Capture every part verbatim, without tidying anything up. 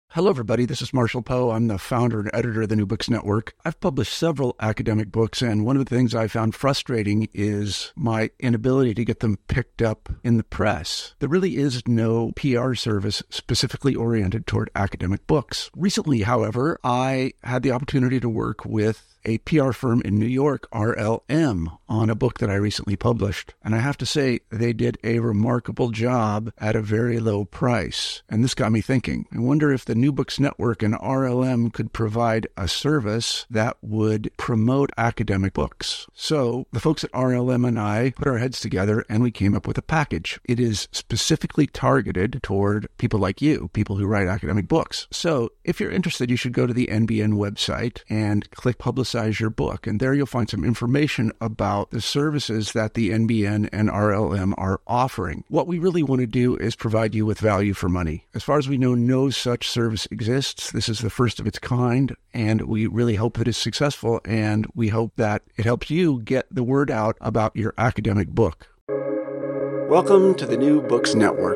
Hello, everybody. This is Marshall Poe. I'm the founder and editor of the New Books Network. I've published several academic books, and one of the things I found frustrating is my inability to get them picked up in the press. There really is no P R service specifically oriented toward academic books. Recently, however, I had the opportunity to work with a P R firm in New York, R L M, on a book that I recently published. And I have to say, they did a remarkable job at a very low price. And this got me thinking. I wonder if the New Books Network and R L M could provide a service that would promote academic books. So the folks at R L M and I put our heads together and we came up with a package. It is specifically targeted toward people like you, people who write academic books. So if you're interested, you should go to the N B N website and click Publicize your book. And there you'll find some information about the services that the N B N and R L M are offering. What we really want to do is provide you with value for money. As far as we know, no such service exists. This is the first of its kind, and we really hope that it's successful, and we hope that it helps you get the word out about your academic book. Welcome to the New Books Network.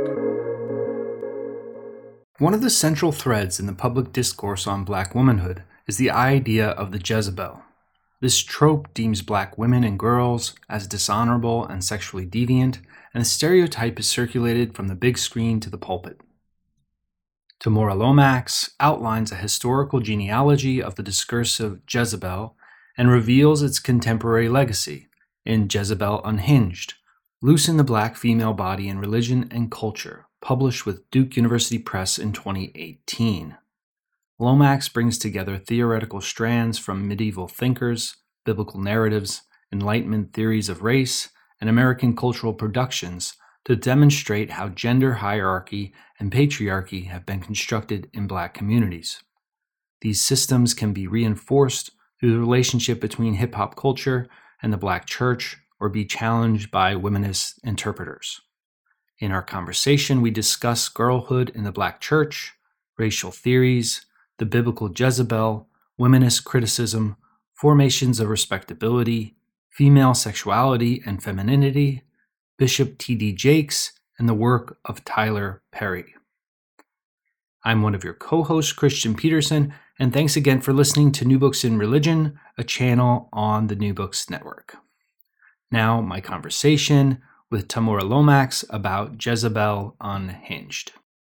One of the central threads in the public discourse on Black womanhood is the idea of the Jezebel. This trope deems Black women and girls as dishonorable and sexually deviant, and the stereotype is circulated from the big screen to the pulpit. Tamora Lomax outlines a historical genealogy of the discursive Jezebel and reveals its contemporary legacy in Jezebel Unhinged, Loosen the Black Female Body in Religion and Culture, published with Duke University Press in twenty eighteen. Lomax brings together theoretical strands from medieval thinkers, biblical narratives, Enlightenment theories of race, and American cultural productions to demonstrate how gender hierarchy and patriarchy have been constructed in Black communities. These systems can be reinforced through the relationship between hip-hop culture and the Black church, or be challenged by womanist interpreters. In our conversation, we discuss girlhood in the Black church, racial theories, the biblical Jezebel, womanist criticism, formations of respectability, female sexuality and femininity, Bishop T D Jakes, and the work of Tyler Perry. I'm one of your co-hosts, Christian Peterson, and thanks again for listening to New Books in Religion, a channel on the New Books Network. Now, my conversation with Tamora Lomax about Jezebel Unhinged.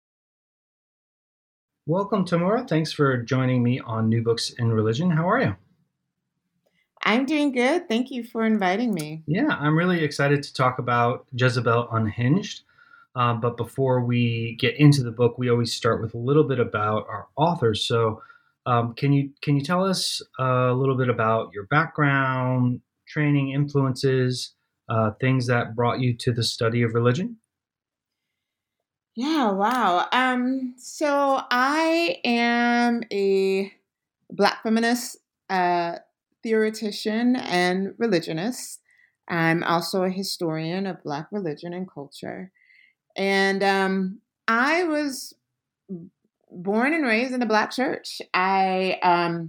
Welcome, Tamora. Thanks for joining me on New Books in Religion. How are you? I'm doing good. Thank you for inviting me. Yeah, I'm really excited to talk about Jezebel Unhinged. Uh, but before we get into the book, we always start with a little bit about our authors. So um, can you can you tell us a little bit about your background, training, influences, uh, things that brought you to the study of religion? Yeah, wow. Um, so I am a Black feminist uh, theoretician and religionist. I'm also a historian of Black religion and culture. And um, I was born and raised in the Black church. I um,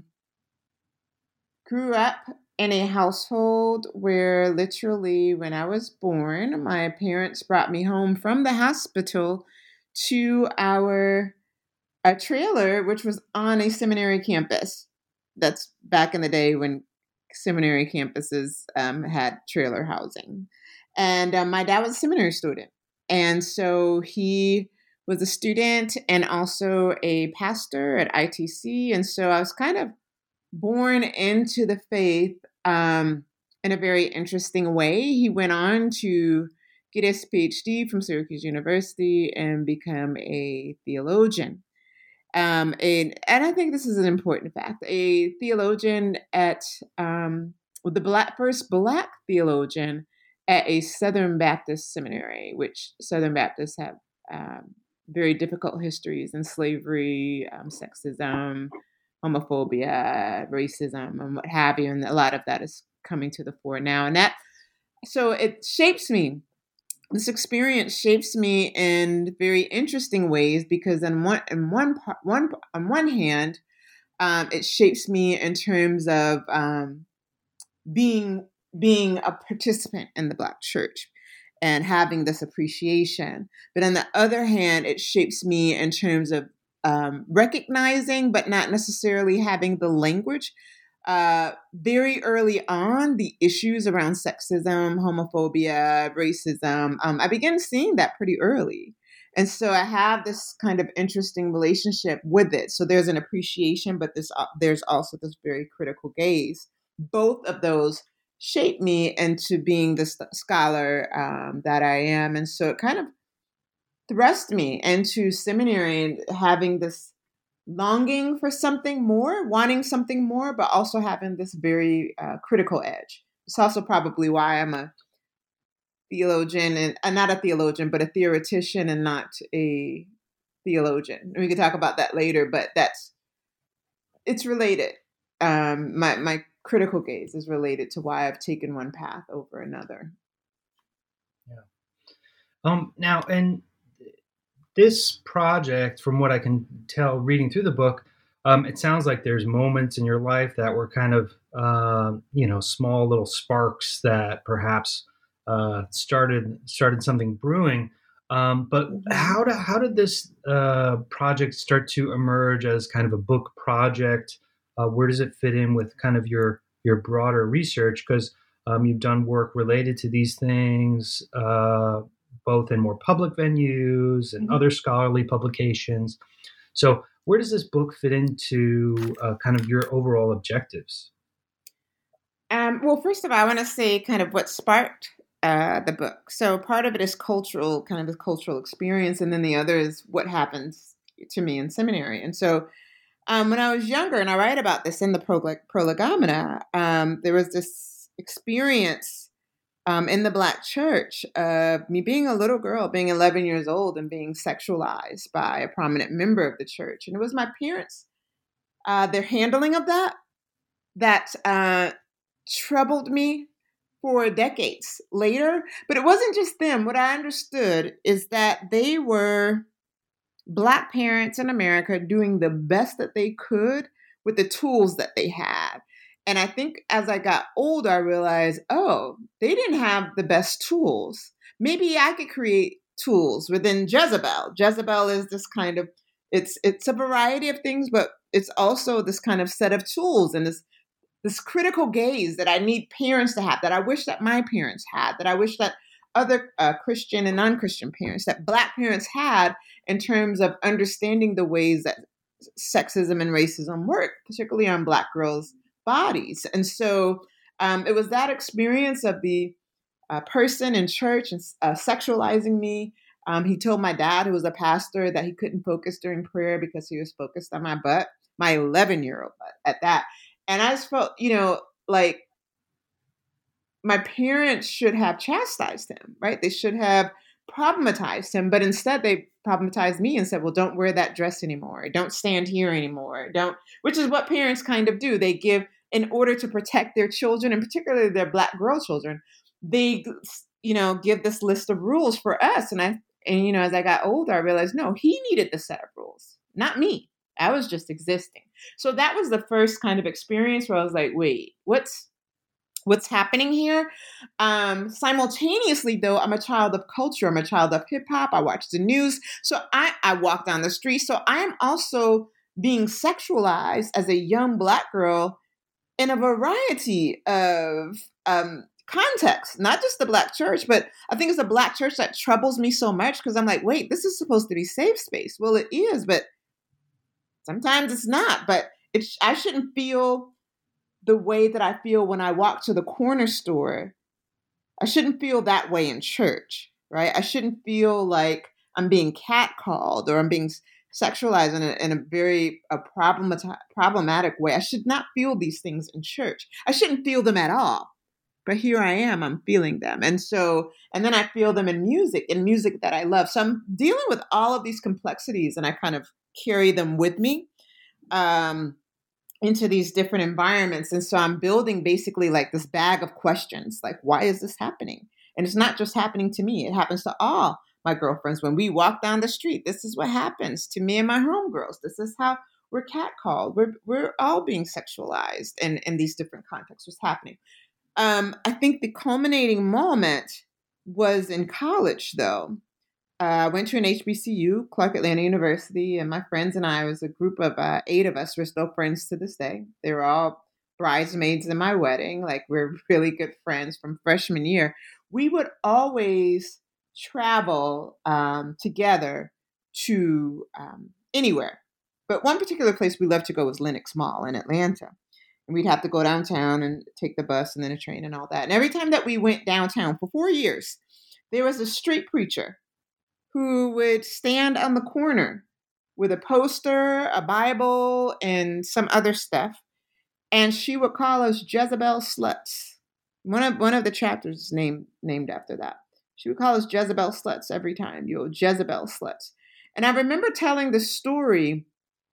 grew up in a household where literally when I was born, my parents brought me home from the hospital to our a trailer, which was on a seminary campus. That's back in the day when seminary campuses um, had trailer housing. And um, my dad was a seminary student. And so he was a student and also a pastor at I T C. And so I was kind of born into the faith um, in a very interesting way. He went on to get his P H D from Syracuse University and become a theologian. Um, and, and I think this is an important fact. A theologian at um, the black, first Black theologian at a Southern Baptist seminary, which Southern Baptists have um, very difficult histories in slavery, um, sexism, homophobia, racism, and what have you. And a lot of that is coming to the fore now. And that, so it shapes me. This experience shapes me in very interesting ways because on one, in one, part, one on one hand, um, it shapes me in terms of um, being being a participant in the Black church and having this appreciation. But on the other hand, it shapes me in terms of um, recognizing, but not necessarily having the language. Uh, very early on, the issues around sexism, homophobia, racism, um, I began seeing that pretty early. And so I have this kind of interesting relationship with it. So there's an appreciation, but this, uh, there's also this very critical gaze. Both of those shape me into being the st- scholar um, that I am. And so it kind of thrust me into seminary and having this longing for something more, wanting something more, but also having this very uh, critical edge. It's also probably why I'm a theologian and uh, not a theologian, but a theoretician and not a theologian. We can talk about that later, but that's, it's related. Um, my, my critical gaze is related to why I've taken one path over another. Yeah. Um, now, and this project, from what I can tell reading through the book, um, it sounds like there's moments in your life that were kind of, uh, you know, small little sparks that perhaps uh, started started something brewing. Um, but how, do, how did this uh, project start to emerge as kind of a book project? Uh, where does it fit in with kind of your, your broader research? Because um, you've done work related to these things, uh, both in more public venues and mm-hmm. other scholarly publications. So where does this book fit into uh, kind of your overall objectives? Um, well, first of all, I want to say kind of what sparked uh, the book. So part of it is cultural, kind of a cultural experience. And then the other is what happens to me in seminary. And so um, when I was younger, and I write about this in the Prolegomena, um, there was this experience Um, in the Black church, uh, me being a little girl, being eleven years old and being sexualized by a prominent member of the church. And it was my parents, uh, their handling of that, that uh, troubled me for decades later. But it wasn't just them. What I understood is that they were Black parents in America doing the best that they could with the tools that they had. And I think as I got older, I realized, oh, they didn't have the best tools. Maybe I could create tools within Jezebel. Jezebel is this kind of, it's it's a variety of things, but it's also this kind of set of tools and this this critical gaze that I need parents to have, that I wish that my parents had, that I wish that other uh, Christian and non-Christian parents, that Black parents had in terms of understanding the ways that sexism and racism work, particularly on Black girls' bodies. And so um, it was that experience of the uh, person in church and uh, sexualizing me. Um, he told my dad, who was a pastor, that he couldn't focus during prayer because he was focused on my butt, my eleven-year-old butt at that. And I just felt, you know, like my parents should have chastised him, right? They should have problematized him, but instead they problematized me and said, well, don't wear that dress anymore. Don't stand here anymore. Don't, which is what parents kind of do. They give, in order to protect their children, and particularly their Black girl children, they, you know, give this list of rules for us. And I, and, you know, as I got older, I realized, no, he needed the set of rules, not me. I was just existing. So that was the first kind of experience where I was like, wait, what's, what's happening here? Um, simultaneously, though, I'm a child of culture. I'm a child of hip hop. I watch the news. So I, I walk down the street. So I am also being sexualized as a young Black girl in a variety of um, contexts, not just the Black church, but I think it's the Black church that troubles me so much because I'm like, wait, this is supposed to be safe space. Well, it is, but sometimes it's not. But it's, I shouldn't feel the way that I feel when I walk to the corner store. I shouldn't feel that way in church, right? I shouldn't feel like I'm being catcalled or I'm being sexualized in a, in a very a problemat- problematic way. I should not feel these things in church. I shouldn't feel them at all. But here I am, I'm feeling them. And so, and then I feel them in music, in music that I love. So I'm dealing with all of these complexities and I kind of carry them with me. Um, into these different environments. And so I'm building basically like this bag of questions, like, why is this happening? And it's not just happening to me. It happens to all my girlfriends. When we walk down the street, this is what happens to me and my homegirls. This is how we're catcalled. We're, we're all being sexualized in, in these different contexts. What's happening? Um, I think the culminating moment was in college, though. I uh, went to an H B C U, Clark Atlanta University, and my friends and I, was a group of uh, eight of us. We're still friends to this day. They were all bridesmaids in my wedding. Like, we're really good friends from freshman year. We would always travel um, together to um, anywhere. But one particular place we loved to go was Lenox Mall in Atlanta. And we'd have to go downtown and take the bus and then a train and all that. And every time that we went downtown for four years, there was a street preacher who would stand on the corner with a poster, a Bible, and some other stuff. And she would call us Jezebel sluts. One of one of the chapters is named named after that. She would call us Jezebel sluts every time. You know, Jezebel sluts. And I remember telling the story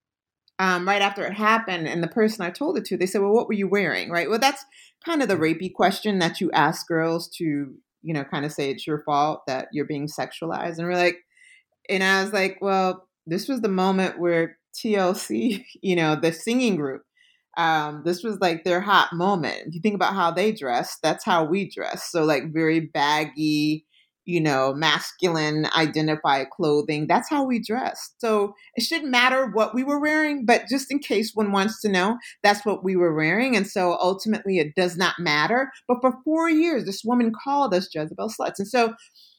um, right after it happened, and the person I told it to, they said, "Well, what were you wearing?" Right? Well, that's kind of the rapey question that you ask girls to, you know, kind of say it's your fault that you're being sexualized. And we're like, and I was like, well, this was the moment where T L C, you know, the singing group, um, this was like their hot moment. If you think about how they dress, that's how we dress. So like very baggy, you know, masculine identified clothing. That's how we dress. So it shouldn't matter what we were wearing, but just in case one wants to know, that's what we were wearing. And so ultimately it does not matter. But for four years, this woman called us Jezebel sluts. And so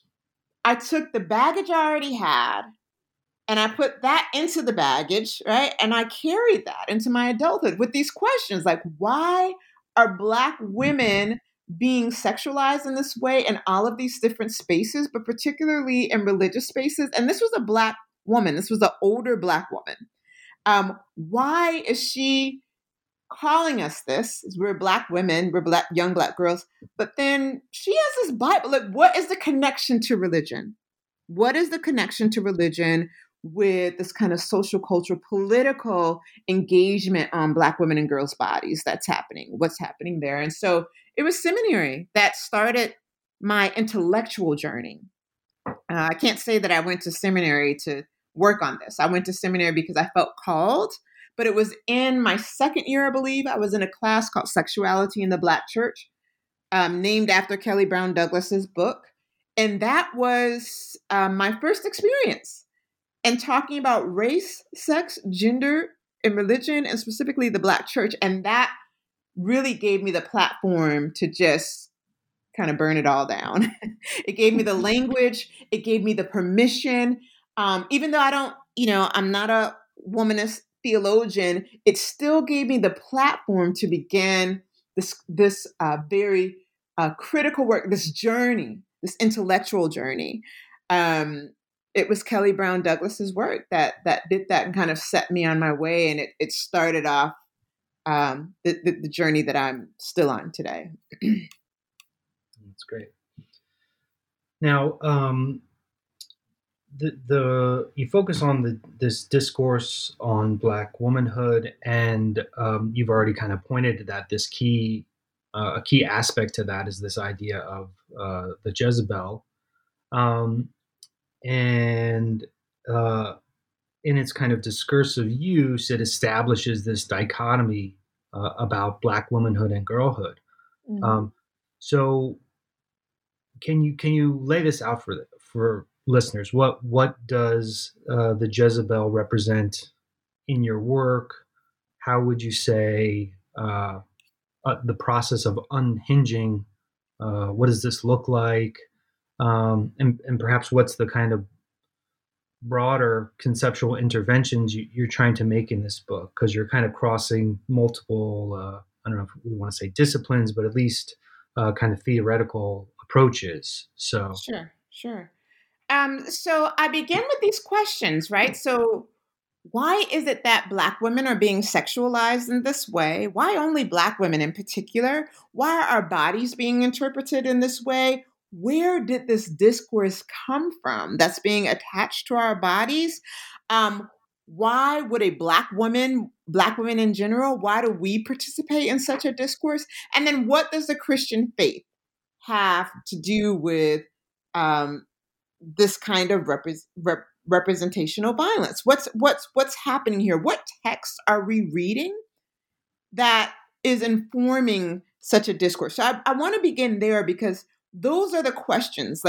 I took the baggage I already had and I put that into the baggage, right? And I carried that into my adulthood with these questions like, why are Black women being sexualized in this way in all of these different spaces, but particularly in religious spaces? And this was a Black woman. This was an older Black woman. Um, why is she calling us this? We're Black women, we're Black, young Black girls, but then she has this Bible. Like, what is the connection to religion? What is the connection to religion with this kind of social, cultural, political engagement on Black women and girls' bodies that's happening? What's happening there? And so it was seminary that started my intellectual journey. Uh, I can't say that I went to seminary to work on this. I went to seminary because I felt called, but it was in my second year, I believe. I was in a class called Sexuality in the Black Church, um, named after Kelly Brown Douglas's book. And that was um, my first experience in talking about race, sex, gender, and religion, and specifically the Black church. And that really gave me the platform to just kind of burn it all down. It gave me the language. It gave me the permission. Um, even though I don't, you know, I'm not a womanist theologian, it still gave me the platform to begin this, this uh, very uh, critical work, this journey, this intellectual journey. Um, it was Kelly Brown Douglas's work that that did that and kind of set me on my way. And it, it started off um, the, the, the journey that I'm still on today. That's great. Now, um, the the you focus on the this discourse on Black womanhood, and um, you've already kind of pointed to that. This key uh, a key aspect to that is this idea of uh, the Jezebel, um, and uh, in its kind of discursive use, it establishes this dichotomy uh, about Black womanhood and girlhood. Mm-hmm. Um, so, can you can you lay this out for for listeners? What what does uh, the Jezebel represent in your work? How would you say uh, uh, the process of unhinging? Uh, what does this look like? Um, and, and perhaps what's the kind of broader conceptual interventions you, you're trying to make in this book? Because you're kind of crossing multiple, uh, I don't know if we want to say disciplines, but at least uh, kind of theoretical approaches. So sure, sure. Um, so I begin with these questions, right? So why is it that Black women are being sexualized in this way? Why only Black women in particular? Why are our bodies being interpreted in this way? Where did this discourse come from that's being attached to our bodies? Um, why would a Black woman, Black women in general, why do we participate in such a discourse? And then what does the Christian faith have to do with um, this kind of repre- rep- representational violence? What's what's what's happening here? What texts are we reading that is informing such a discourse? So I, I want to begin there because those are the questions. Like,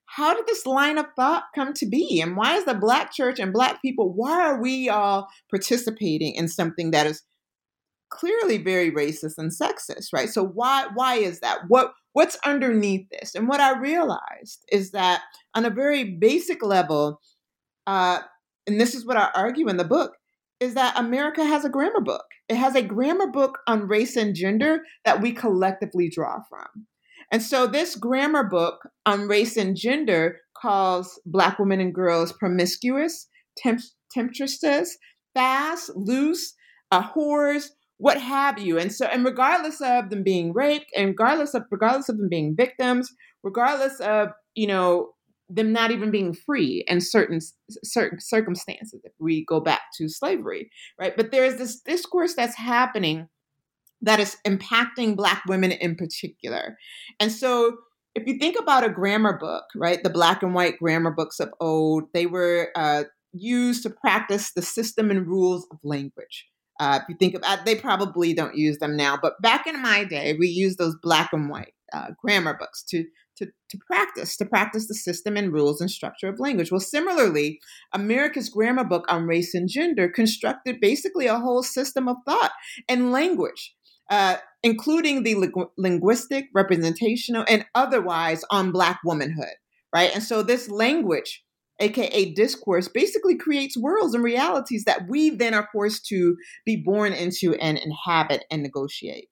how did this line of thought come to be? And why is the Black church and Black people, why are we all participating in something that is clearly very racist and sexist, right? So why why is that? What what's underneath this? And what I realized is that on a very basic level, uh, and this is what I argue in the book, is that America has a grammar book. It has a grammar book on race and gender that we collectively draw from. And so this grammar book on race and gender calls Black women and girls promiscuous, temp- temptresses, fast, loose, uh, whores, what have you. And so, and regardless of them being raped, and regardless of regardless of them being victims, regardless of, you know, them not even being free in certain certain circumstances, if we go back to slavery, right? But there is this discourse that's happening that is impacting Black women in particular. And so if you think about a grammar book, right, the black and white grammar books of old, they were uh, used to practice the system and rules of language. Uh, if you think about, they probably don't use them now, but back in my day, we used those black and white uh, grammar books to, to, to practice, to practice the system and rules and structure of language. Well, similarly, America's grammar book on race and gender constructed basically a whole system of thought and language, uh, including the ling- linguistic, representational, and otherwise on Black womanhood, right? And so this language, A K A discourse, basically creates worlds and realities that we then are forced to be born into and inhabit and negotiate.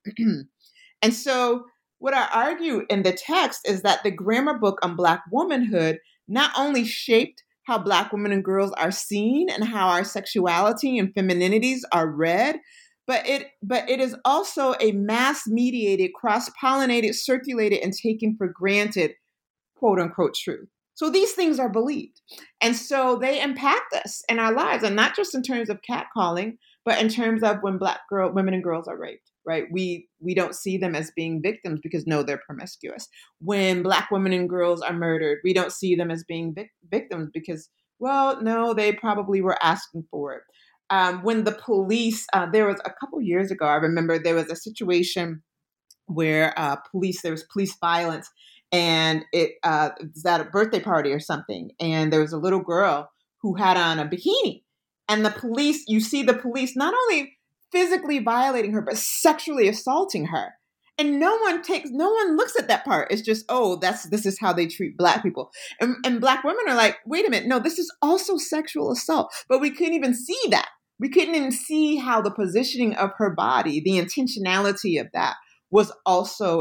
And so what I argue in the text is that the grammar book on Black womanhood not only shaped how Black women and girls are seen and how our sexuality and femininities are read, but it but it is also a mass-mediated, cross-pollinated, circulated, and taken for granted, quote unquote, truth. So these things are believed. And so they impact us in our lives, and not just in terms of catcalling, but in terms of when Black girl, women and girls are raped, right? We we don't see them as being victims because, no, they're promiscuous. When Black women and girls are murdered, we don't see them as being vic- victims because, well, no, they probably were asking for it. Um, when the police, uh, there was a couple years ago, I remember there was a situation where uh, police, there was police violence, and it, uh, it was at a birthday party or something. And there was a little girl who had on a bikini. And the police, you see the police not only physically violating her, but sexually assaulting her. And no one takes, no one looks at that part. It's just, oh, that's, this is how they treat Black people. And, and Black women are like, wait a minute, no, this is also sexual assault. But we couldn't even see that. We couldn't even see how the positioning of her body, the intentionality of that was also,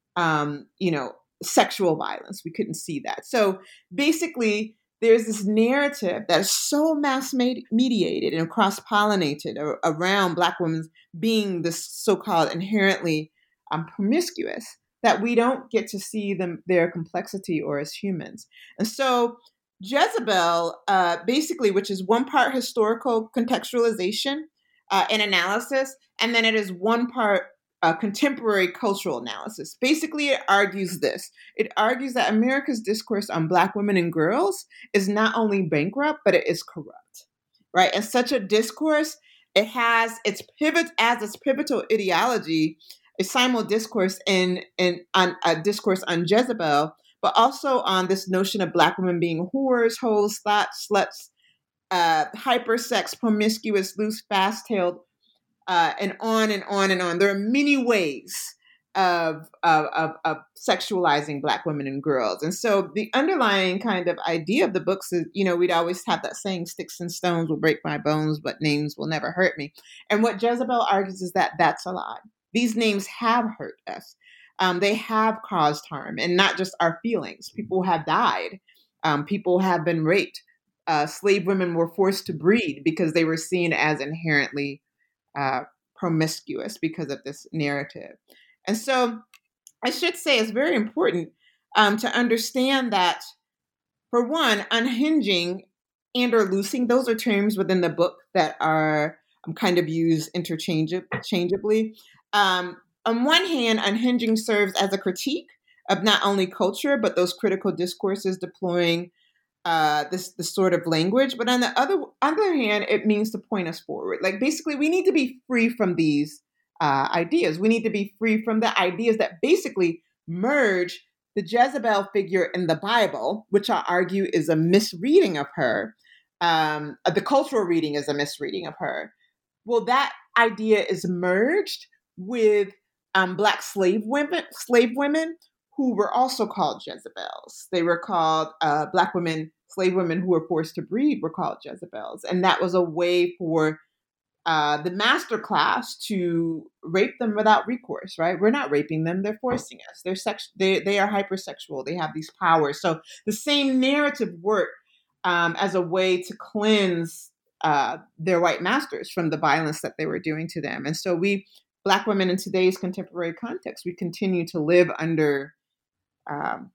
um, you know, sexual violence. We couldn't see that. So basically, there's this narrative that is so mass mediated and cross-pollinated around Black women being this so-called inherently um, promiscuous that we don't get to see them, their complexity or as humans. And so Jezebel, uh, basically, which is one part historical contextualization uh, and analysis, and then it is one part Uh, contemporary cultural analysis. Basically, it argues this. It argues that America's discourse on Black women and girls is not only bankrupt, but it is corrupt, right? And such a discourse, it has its pivot as its pivotal ideology, a simul discourse in, in on a discourse on Jezebel, but also on this notion of Black women being whores, hoes, thoughts, sluts, uh, hypersex, promiscuous, loose, fast-tailed, Uh, and on and on and on. There are many ways of, of, of, of sexualizing Black women and girls. And so the underlying kind of idea of the books is, you know, we'd always have that saying, sticks and stones will break my bones, but names will never hurt me. And what Jezebel argues is that that's a lie. These names have hurt us. Um, they have caused harm, and not just our feelings. People have died. Um, people have been raped. Uh, slave women were forced to breed because they were seen as inherently Uh, promiscuous because of this narrative. And so I should say it's very important um, to understand that, for one, unhinging and or loosing, those are terms within the book that are um, kind of used interchangeably. Um, on one hand, unhinging serves as a critique of not only culture, but those critical discourses deploying uh, this this sort of language. But on the other other hand, it means to point us forward. Like, basically, we need to be free from these uh, ideas. We need to be free from the ideas that basically merge the Jezebel figure in the Bible, which I argue is a misreading of her, um, the cultural reading is a misreading of her. Well, that idea is merged with um, Black slave women, slave women who were also called Jezebels. They were called uh, Black women, slave women who were forced to breed were called Jezebels. And that was a way for uh, the master class to rape them without recourse, right? We're not raping them. They're forcing us. They're sex- they, they are hypersexual. They have these powers. So the same narrative worked um, as a way to cleanse uh, their white masters from the violence that they were doing to them. And so we, Black women in today's contemporary context, we continue to live under um,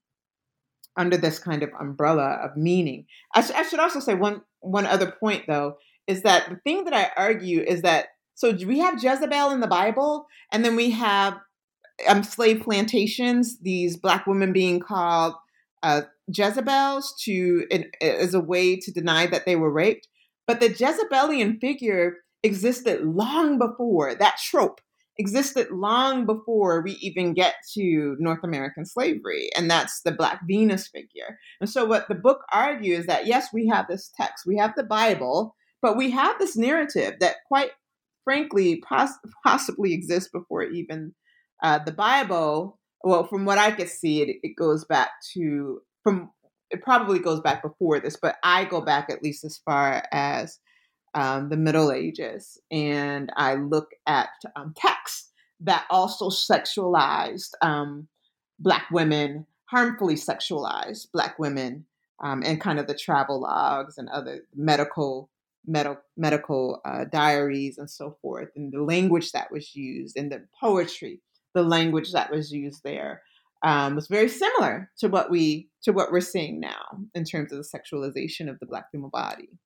under this kind of umbrella of meaning. I, sh- I should also say one one other point, though, is that the thing that I argue is that, so we have Jezebel in the Bible, and then we have um, slave plantations, these Black women being called uh, Jezebels to in, as a way to deny that they were raped. But the Jezebelian figure existed long before, that trope existed long before we even get to North American slavery. And that's the Black Venus figure. And so what the book argues is that, yes, we have this text, we have the Bible, but we have this narrative that quite frankly poss- possibly exists before even uh, the Bible. Well, from what I could see, it, it goes back to, from it probably goes back before this, but I go back at least as far as Um, the Middle Ages, and I look at um, texts that also sexualized um, Black women, harmfully sexualized Black women, um, and kind of the travel logs and other medical med- medical uh, diaries and so forth, and the language that was used, and the poetry, the language that was used there um, was very similar to what we to what we're seeing now in terms of the sexualization of the Black female body.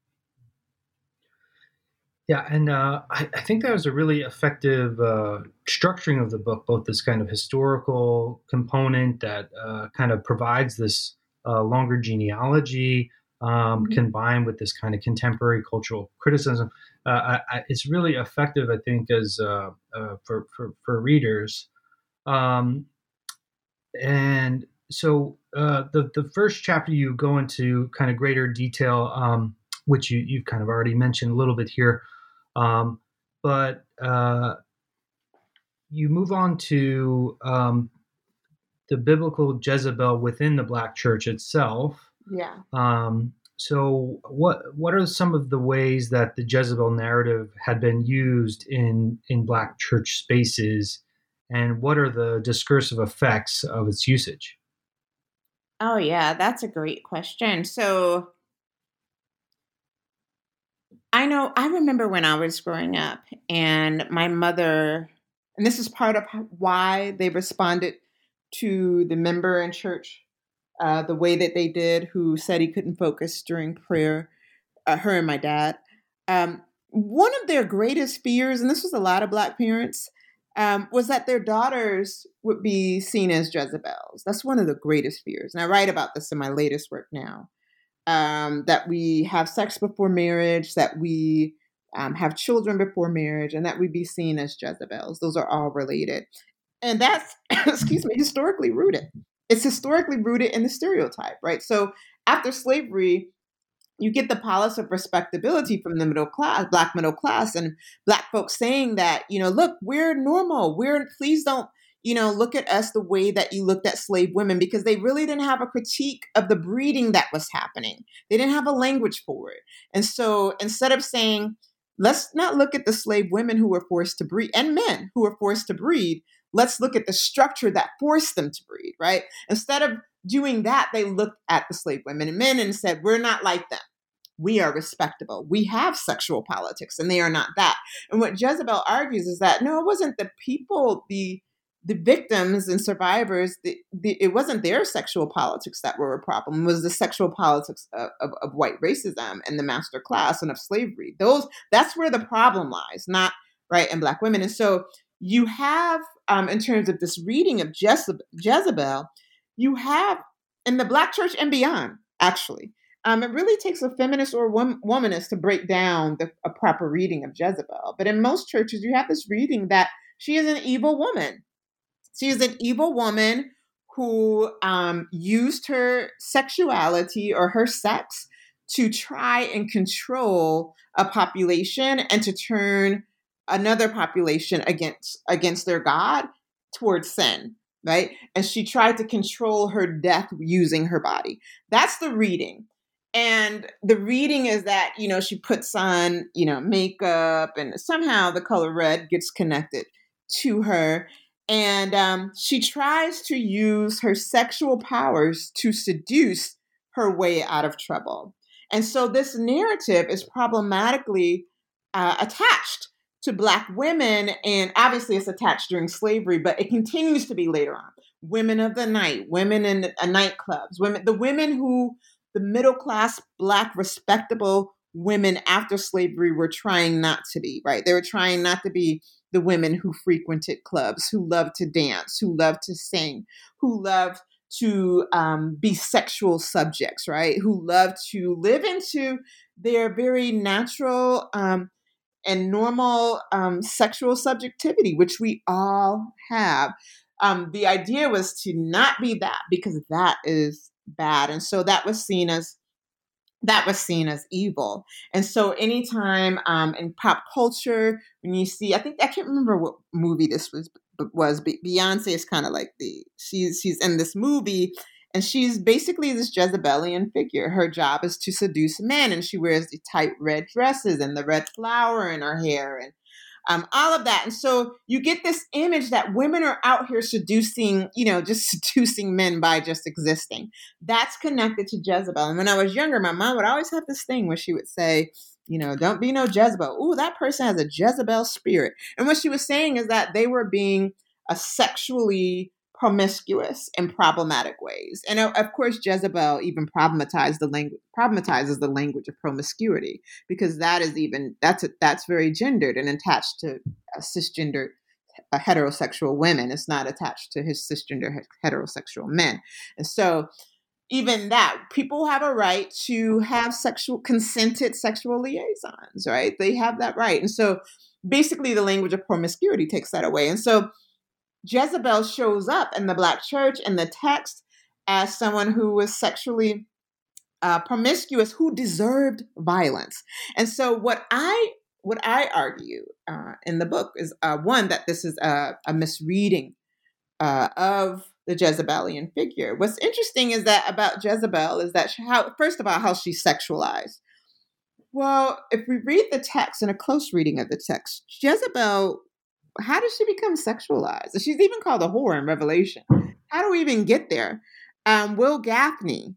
Yeah, and uh, I, I think that was a really effective uh, structuring of the book, both this kind of historical component that uh, kind of provides this uh, longer genealogy um, mm-hmm. combined with this kind of contemporary cultural criticism. Uh, I, it's really effective, I think, as uh, uh, for, for, for readers. Um, and so uh, the, the first chapter, you go into kind of greater detail, um, which you, you've kind of already mentioned a little bit here. Um, but uh, you move on to um, the biblical Jezebel within the Black church itself. Yeah. Um, so what what are some of the ways that the Jezebel narrative had been used in, in Black church spaces, and what are the discursive effects of its usage? Oh, yeah, that's a great question. So I know, I remember when I was growing up and my mother, and this is part of why they responded to the member in church uh, the way that they did, who said he couldn't focus during prayer, uh, her and my dad. Um, one of their greatest fears, and this was a lot of Black parents, um, was that their daughters would be seen as Jezebels. That's one of the greatest fears. And I write about this in my latest work now. Um, that we have sex before marriage, that we um, have children before marriage, and that we be seen as Jezebels. Those are all related. And that's, excuse me, historically rooted. It's historically rooted in the stereotype, right? So after slavery, you get the policy of respectability from the middle class, Black middle class, and Black folks saying that, you know, look, we're normal. We're, please don't, you know, look at us the way that you looked at slave women, because they really didn't have a critique of the breeding that was happening. They didn't have a language for it. And so instead of saying, let's not look at the slave women who were forced to breed and men who were forced to breed, let's look at the structure that forced them to breed, right? Instead of doing that, they looked at the slave women and men and said, we're not like them. We are respectable. We have sexual politics, and they are not that. And what Jezebel argues is that, no, it wasn't the people, the the victims and survivors, the, the, it wasn't their sexual politics that were a problem. It was the sexual politics of, of, of white racism and the master class and of slavery. Those, that's where the problem lies, not right in Black women. And so you have, um, in terms of this reading of Jezebel, Jezebel, you have in the Black church and beyond, actually. Um, it really takes a feminist or wom- womanist to break down the, a proper reading of Jezebel. But in most churches, you have this reading that she is an evil woman. She is an evil woman who um, used her sexuality or her sex to try and control a population and to turn another population against against their God towards sin, right? And she tried to control her death using her body. That's the reading. And the reading is that, you know, she puts on, you know, makeup and somehow the color red gets connected to her. And um, she tries to use her sexual powers to seduce her way out of trouble. And so this narrative is problematically uh, attached to Black women. And obviously it's attached during slavery, but it continues to be later on. Women of the night, women in uh, nightclubs, women, the women who, the middle class, Black, respectable women after slavery were trying not to be, right? They were trying not to be the women who frequented clubs, who loved to dance, who loved to sing, who loved to um, be sexual subjects, right? Who loved to live into their very natural um, and normal um, sexual subjectivity, which we all have. Um, the idea was to not be that, because that is bad. And so that was seen as that was seen as evil. And so anytime um, in pop culture, when you see, I think, I can't remember what movie this was, was Beyonce is kind of like the, she's, she's in this movie and she's basically this Jezebelian figure. Her job is to seduce men, and she wears the tight red dresses and the red flower in her hair and Um, all of that. And so you get this image that women are out here seducing, you know, just seducing men by just existing. That's connected to Jezebel. And when I was younger, my mom would always have this thing where she would say, you know, don't be no Jezebel. Ooh, that person has a Jezebel spirit. And what she was saying is that they were being a sexually promiscuous in problematic ways. And of course, Jezebel even problematized the language, problematizes the language of promiscuity, because that is even, that's, a, that's very gendered and attached to a cisgender a heterosexual women. It's not attached to his cisgender heterosexual men. And so even that, people have a right to have sexual, consented sexual liaisons, right? They have that right. And so basically the language of promiscuity takes that away. And so Jezebel shows up in the Black church in the text as someone who was sexually uh, promiscuous, who deserved violence. And so what I what I argue uh, in the book is uh, one, that this is a, a misreading uh, of the Jezebelian figure. What's interesting is that about Jezebel is that she, how, first of all, how she's sexualized. Well, if we read the text, and a close reading of the text, Jezebel, how does she become sexualized? She's even called a whore in Revelation. How do we even get there? Um, Will Gaffney,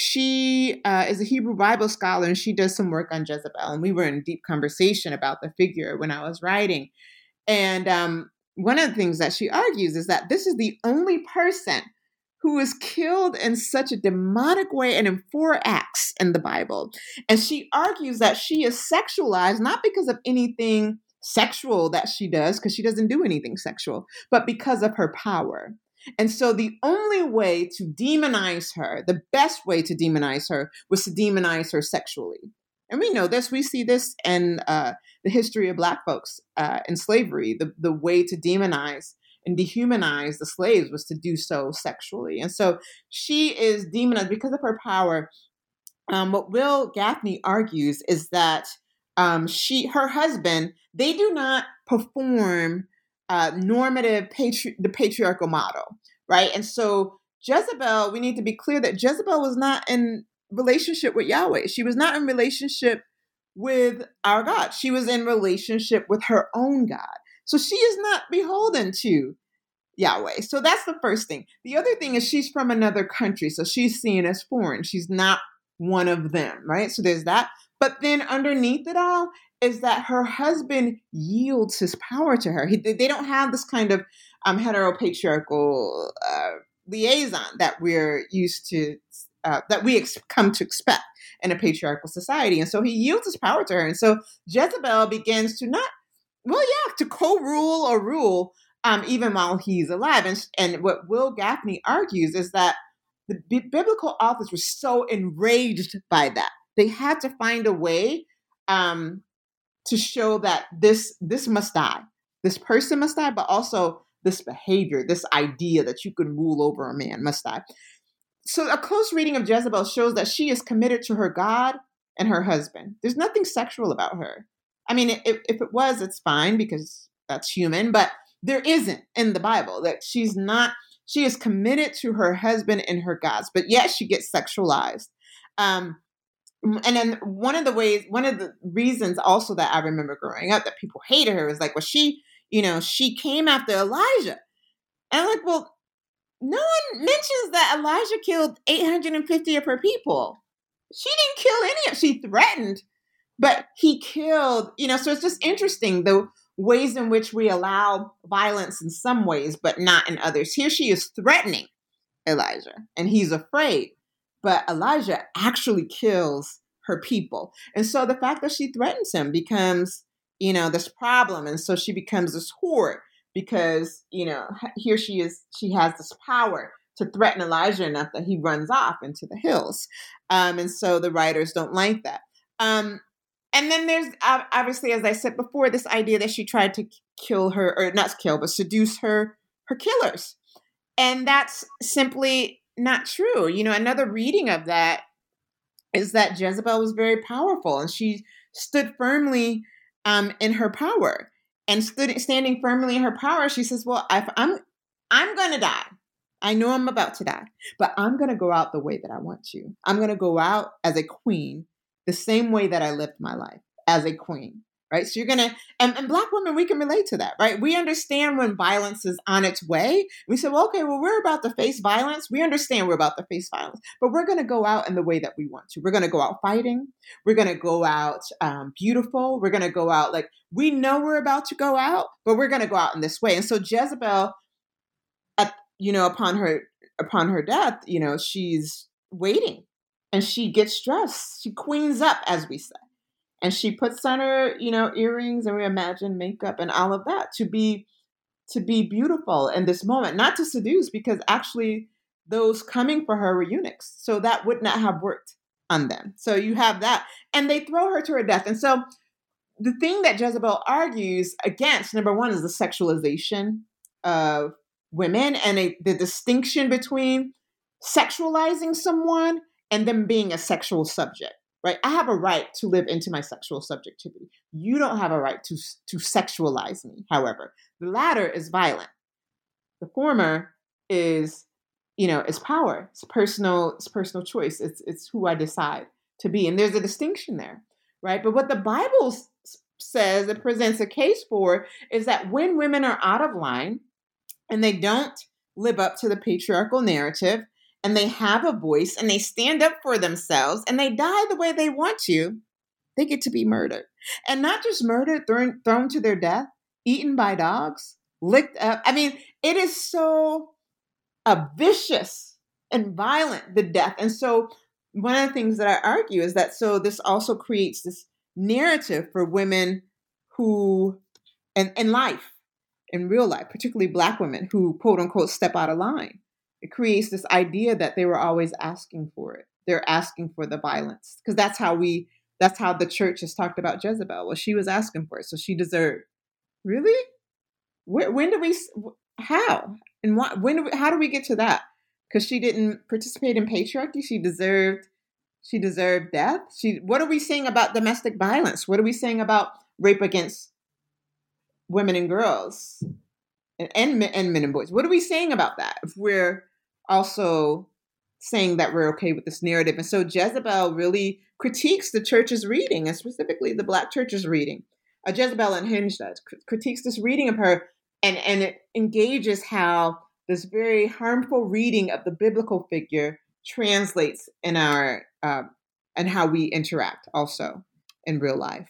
she uh, is a Hebrew Bible scholar, and she does some work on Jezebel. And we were in deep conversation about the figure when I was writing. And um, one of the things that she argues is that this is the only person who is killed in such a demonic way and in four acts in the Bible. And she argues that she is sexualized, not because of anything sexual that she does, because she doesn't do anything sexual, but because of her power. And so the only way to demonize her, the best way to demonize her, was to demonize her sexually. And we know this, we see this in uh, the history of Black folks uh, in slavery. The, the way to demonize and dehumanize the slaves was to do so sexually. And so she is demonized because of her power. Um, what Will Gaffney argues is that Um, she, her husband, they do not perform uh, normative patri- the patriarchal model, right? And so Jezebel, we need to be clear that Jezebel was not in relationship with Yahweh. She was not in relationship with our God. She was in relationship with her own God. So she is not beholden to Yahweh. So that's the first thing. The other thing is she's from another country, so she's seen as foreign. She's not one of them, right? So there's that. But then underneath it all is that her husband yields his power to her. He, they don't have this kind of um, heteropatriarchal uh, liaison that we're used to, uh, that we ex- come to expect in a patriarchal society. And so he yields his power to her. And so Jezebel begins to not, well, yeah, to co-rule or rule um, even while he's alive. And, and what Will Gaffney argues is that the b- biblical authors were so enraged by that. They had to find a way um, to show that this this must die. This person must die, but also this behavior, this idea that you can rule over a man, must I? So a close reading of Jezebel shows that she is committed to her God and her husband. There's nothing sexual about her. I mean, if, if it was, it's fine because that's human, but there isn't in the Bible. That she's not, she is committed to her husband and her gods, but yet she gets sexualized. Um, and then one of the ways, one of the reasons also that I remember growing up that people hated her was like, well, she, you know, she came after Elijah. And I'm like, well, no one mentions that Elijah killed eight hundred fifty of her people. She didn't kill any of, she threatened, but he killed, you know, so it's just interesting the ways in which we allow violence in some ways, but not in others. Here she is threatening Elijah and he's afraid, but Elijah actually kills her people. And so the fact that she threatens him becomes, you know, this problem. And so she becomes this whore because, you know, here she is, she has this power to threaten Elijah enough that he runs off into the hills. Um, and so the writers don't like that. Um, and then there's obviously, as I said before, this idea that she tried to kill her, or not kill, but seduce her, her killers. And that's simply not true. You know, another reading of that is that Jezebel was very powerful and she stood firmly um, in her power. And stood, standing firmly in her power, she says, well, if I'm, I'm going to die. I know I'm about to die, but I'm going to go out the way that I want to. I'm going to go out as a queen, the same way that I lived my life as a queen, right? So you're going to, and, and Black women, we can relate to that, right? We understand when violence is on its way. We say, well, okay, well, we're about to face violence. We understand we're about to face violence, but we're going to go out in the way that we want to. We're going to go out fighting. We're going to go out um, beautiful. We're going to go out like, we know we're about to go out, but we're going to go out in this way. And so Jezebel, at, you know, upon her, upon her death, you know, she's waiting and she gets dressed. She queens up, as we say. And she puts on her, you know, earrings and we imagine makeup and all of that to be, to be beautiful in this moment, not to seduce, because actually those coming for her were eunuchs. So that would not have worked on them. So you have that, and they throw her to her death. And so the thing that Jezebel argues against, number one, is the sexualization of women and a, the distinction between sexualizing someone and them being a sexual subject, right? I have a right to live into my sexual subjectivity. You don't have a right to, to sexualize me, however. The latter is violent. The former is, you know, is power. It's personal, it's personal choice. It's, it's who I decide to be. And there's a distinction there, right? But what the Bible says, it presents a case for, is that when women are out of line and they don't live up to the patriarchal narrative and they have a voice and they stand up for themselves and they die the way they want to, they get to be murdered. And not just murdered, thrown, thrown to their death, eaten by dogs, licked up. I mean, it is so uh, vicious and violent, the death. And so one of the things that I argue is that so this also creates this narrative for women who, in, in life, in real life, particularly Black women who, quote unquote, step out of line. It creates this idea that they were always asking for it. They're asking for the violence because that's how we, that's how the church has talked about Jezebel. Well, she was asking for it, so she deserved. Really? When, when do we, how? And why, when do we, how do we get to that? Because she didn't participate in patriarchy. She deserved, she deserved death. She, what are we saying about domestic violence? What are we saying about rape against women and girls and, and, and men and boys? What are we saying about that if we're also saying that we're okay with this narrative? And so Jezebel really critiques the church's reading, and specifically the Black church's reading. Uh, Jezebel Unhinged does, critiques this reading of her, and, and it engages how this very harmful reading of the biblical figure translates in our, uh, and how we interact also in real life.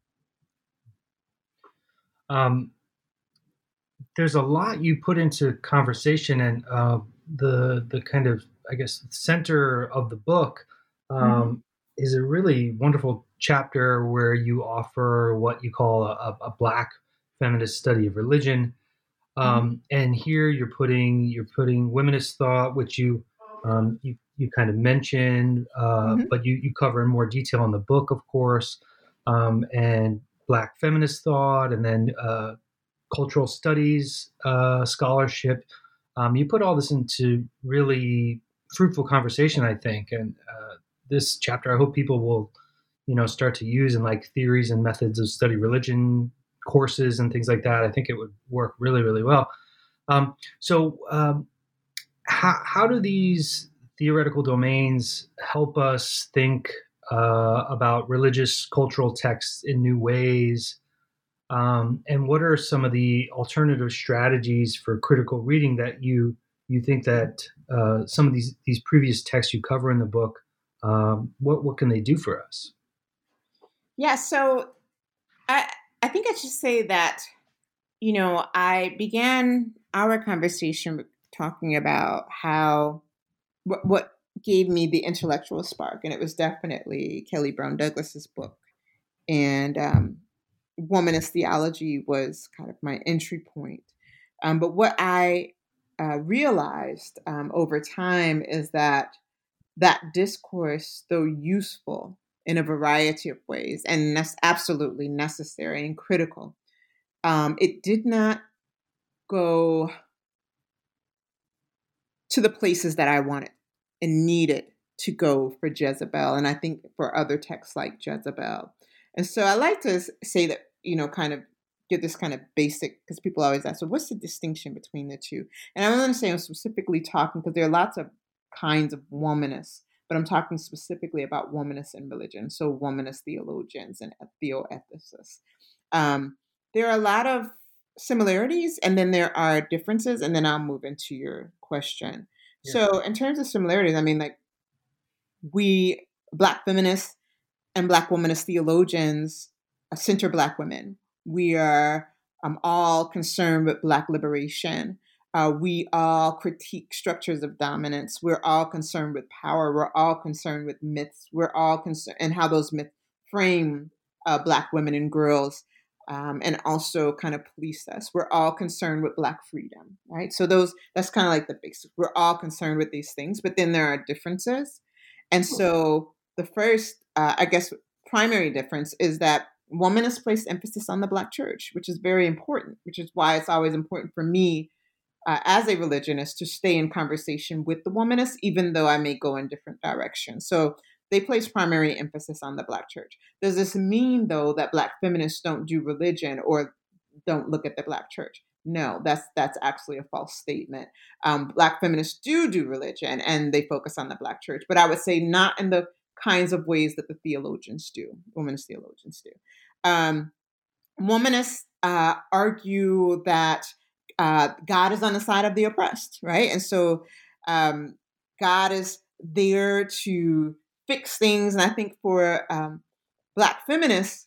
Um, there's a lot you put into conversation, and uh, the the kind of, I guess, center of the book um, mm-hmm. is a really wonderful chapter where you offer what you call a, a Black feminist study of religion. Um, mm-hmm. And here you're putting you're putting womanist thought, which you um, you you kind of mentioned, uh, mm-hmm. but you you cover in more detail in the book, of course, um, and Black feminist thought, and then uh, cultural studies uh, scholarship. Um, you put all this into really fruitful conversation, I think. And uh, this chapter, I hope people will, you know, start to use in like theories and methods of study religion courses and things like that. I think it would work really, really well. Um, so um, how, how do these theoretical domains help us think uh, about religious cultural texts in new ways? Um, and what are some of the alternative strategies for critical reading that you you think that uh, some of these these previous texts you cover in the book, um, what what can they do for us? Yeah, so I I think I should say that, you know, I began our conversation talking about how what, what gave me the intellectual spark, and it was definitely Kelly Brown Douglas's book, and um, womanist theology was kind of my entry point. Um, but what I uh, realized um, over time is that that discourse, though useful in a variety of ways, and that's absolutely necessary and critical, um, it did not go to the places that I wanted and needed to go for Jezebel, and I think for other texts like Jezebel. And so I like to say that, you know, kind of give this kind of basic, because people always ask, so what's the distinction between the two? And I'm going to say I'm specifically talking, because there are lots of kinds of womanists, but I'm talking specifically about womanists in religion, so womanist theologians and theoethicists. Um, there are a lot of similarities, and then there are differences, and then I'll move into your question. Yeah. So in terms of similarities, I mean, like, we, Black feminists and Black womanist theologians, uh, center Black women. We are um, all concerned with Black liberation. Uh, we all critique structures of dominance. We're all concerned with power. We're all concerned with myths. We're all concerned and how those myths frame uh, Black women and girls, um, and also kind of police us. We're all concerned with Black freedom, right? So those that's kind of like the basics. We're all concerned with these things, but then there are differences. And so the first, uh, I guess, primary difference is that womanists place emphasis on the Black church, which is very important, which is why it's always important for me uh, as a religionist to stay in conversation with the womanists, even though I may go in different directions. So they place primary emphasis on the Black church. Does this mean, though, that Black feminists don't do religion or don't look at the Black church? No, that's that's actually a false statement. Um, Black feminists do do religion, and they focus on the Black church, but I would say not in the kinds of ways that the theologians do, womanist theologians do. Um, womanists uh, argue that uh, God is on the side of the oppressed, right? And so um, God is there to fix things. And I think for um, Black feminists,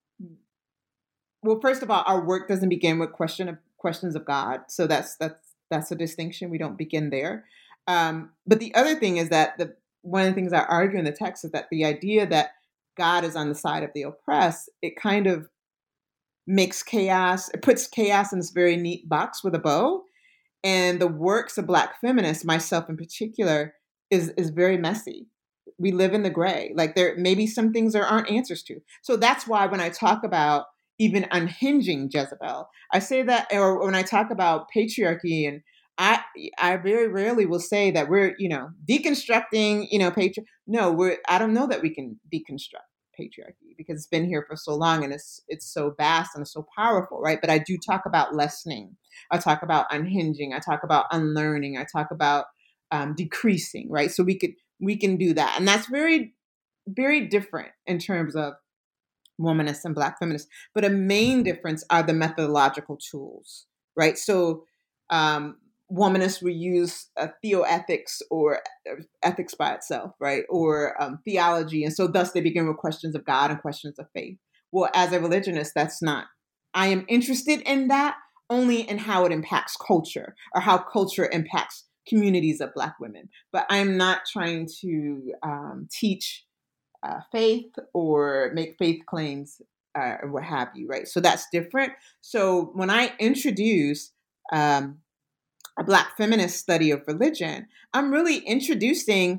well, first of all, our work doesn't begin with question of questions of God. So that's that's that's a distinction. We don't begin there. Um, but the other thing is that the one of the things I argue in the text is that the idea that God is on the side of the oppressed, it kind of makes chaos, it puts chaos in this very neat box with a bow. And the works of Black feminists, myself in particular, is is very messy. We live in the gray. Like there maybe some things there aren't answers to. So that's why when I talk about even unhinging Jezebel, I say that, or when I talk about patriarchy, and I I very rarely will say that we're, you know, deconstructing, you know, patriarchy. No, we're I don't know that we can deconstruct patriarchy because it's been here for so long and it's it's so vast and it's so powerful, right? But I do talk about lessening. I talk about unhinging. I talk about unlearning. I talk about um, decreasing, right? So we could we can do that, and that's very very different in terms of womanists and Black feminists. But a main difference are the methodological tools, right? So um, womanists will use uh, theoethics or ethics by itself, right? Or um, theology. And so thus they begin with questions of God and questions of faith. Well, as a religionist, that's not. I am interested in that only in how it impacts culture or how culture impacts communities of Black women. But I'm not trying to um, teach Uh, faith or make faith claims uh, or what have you, right? So that's different. So when I introduce um, a Black feminist study of religion, I'm really introducing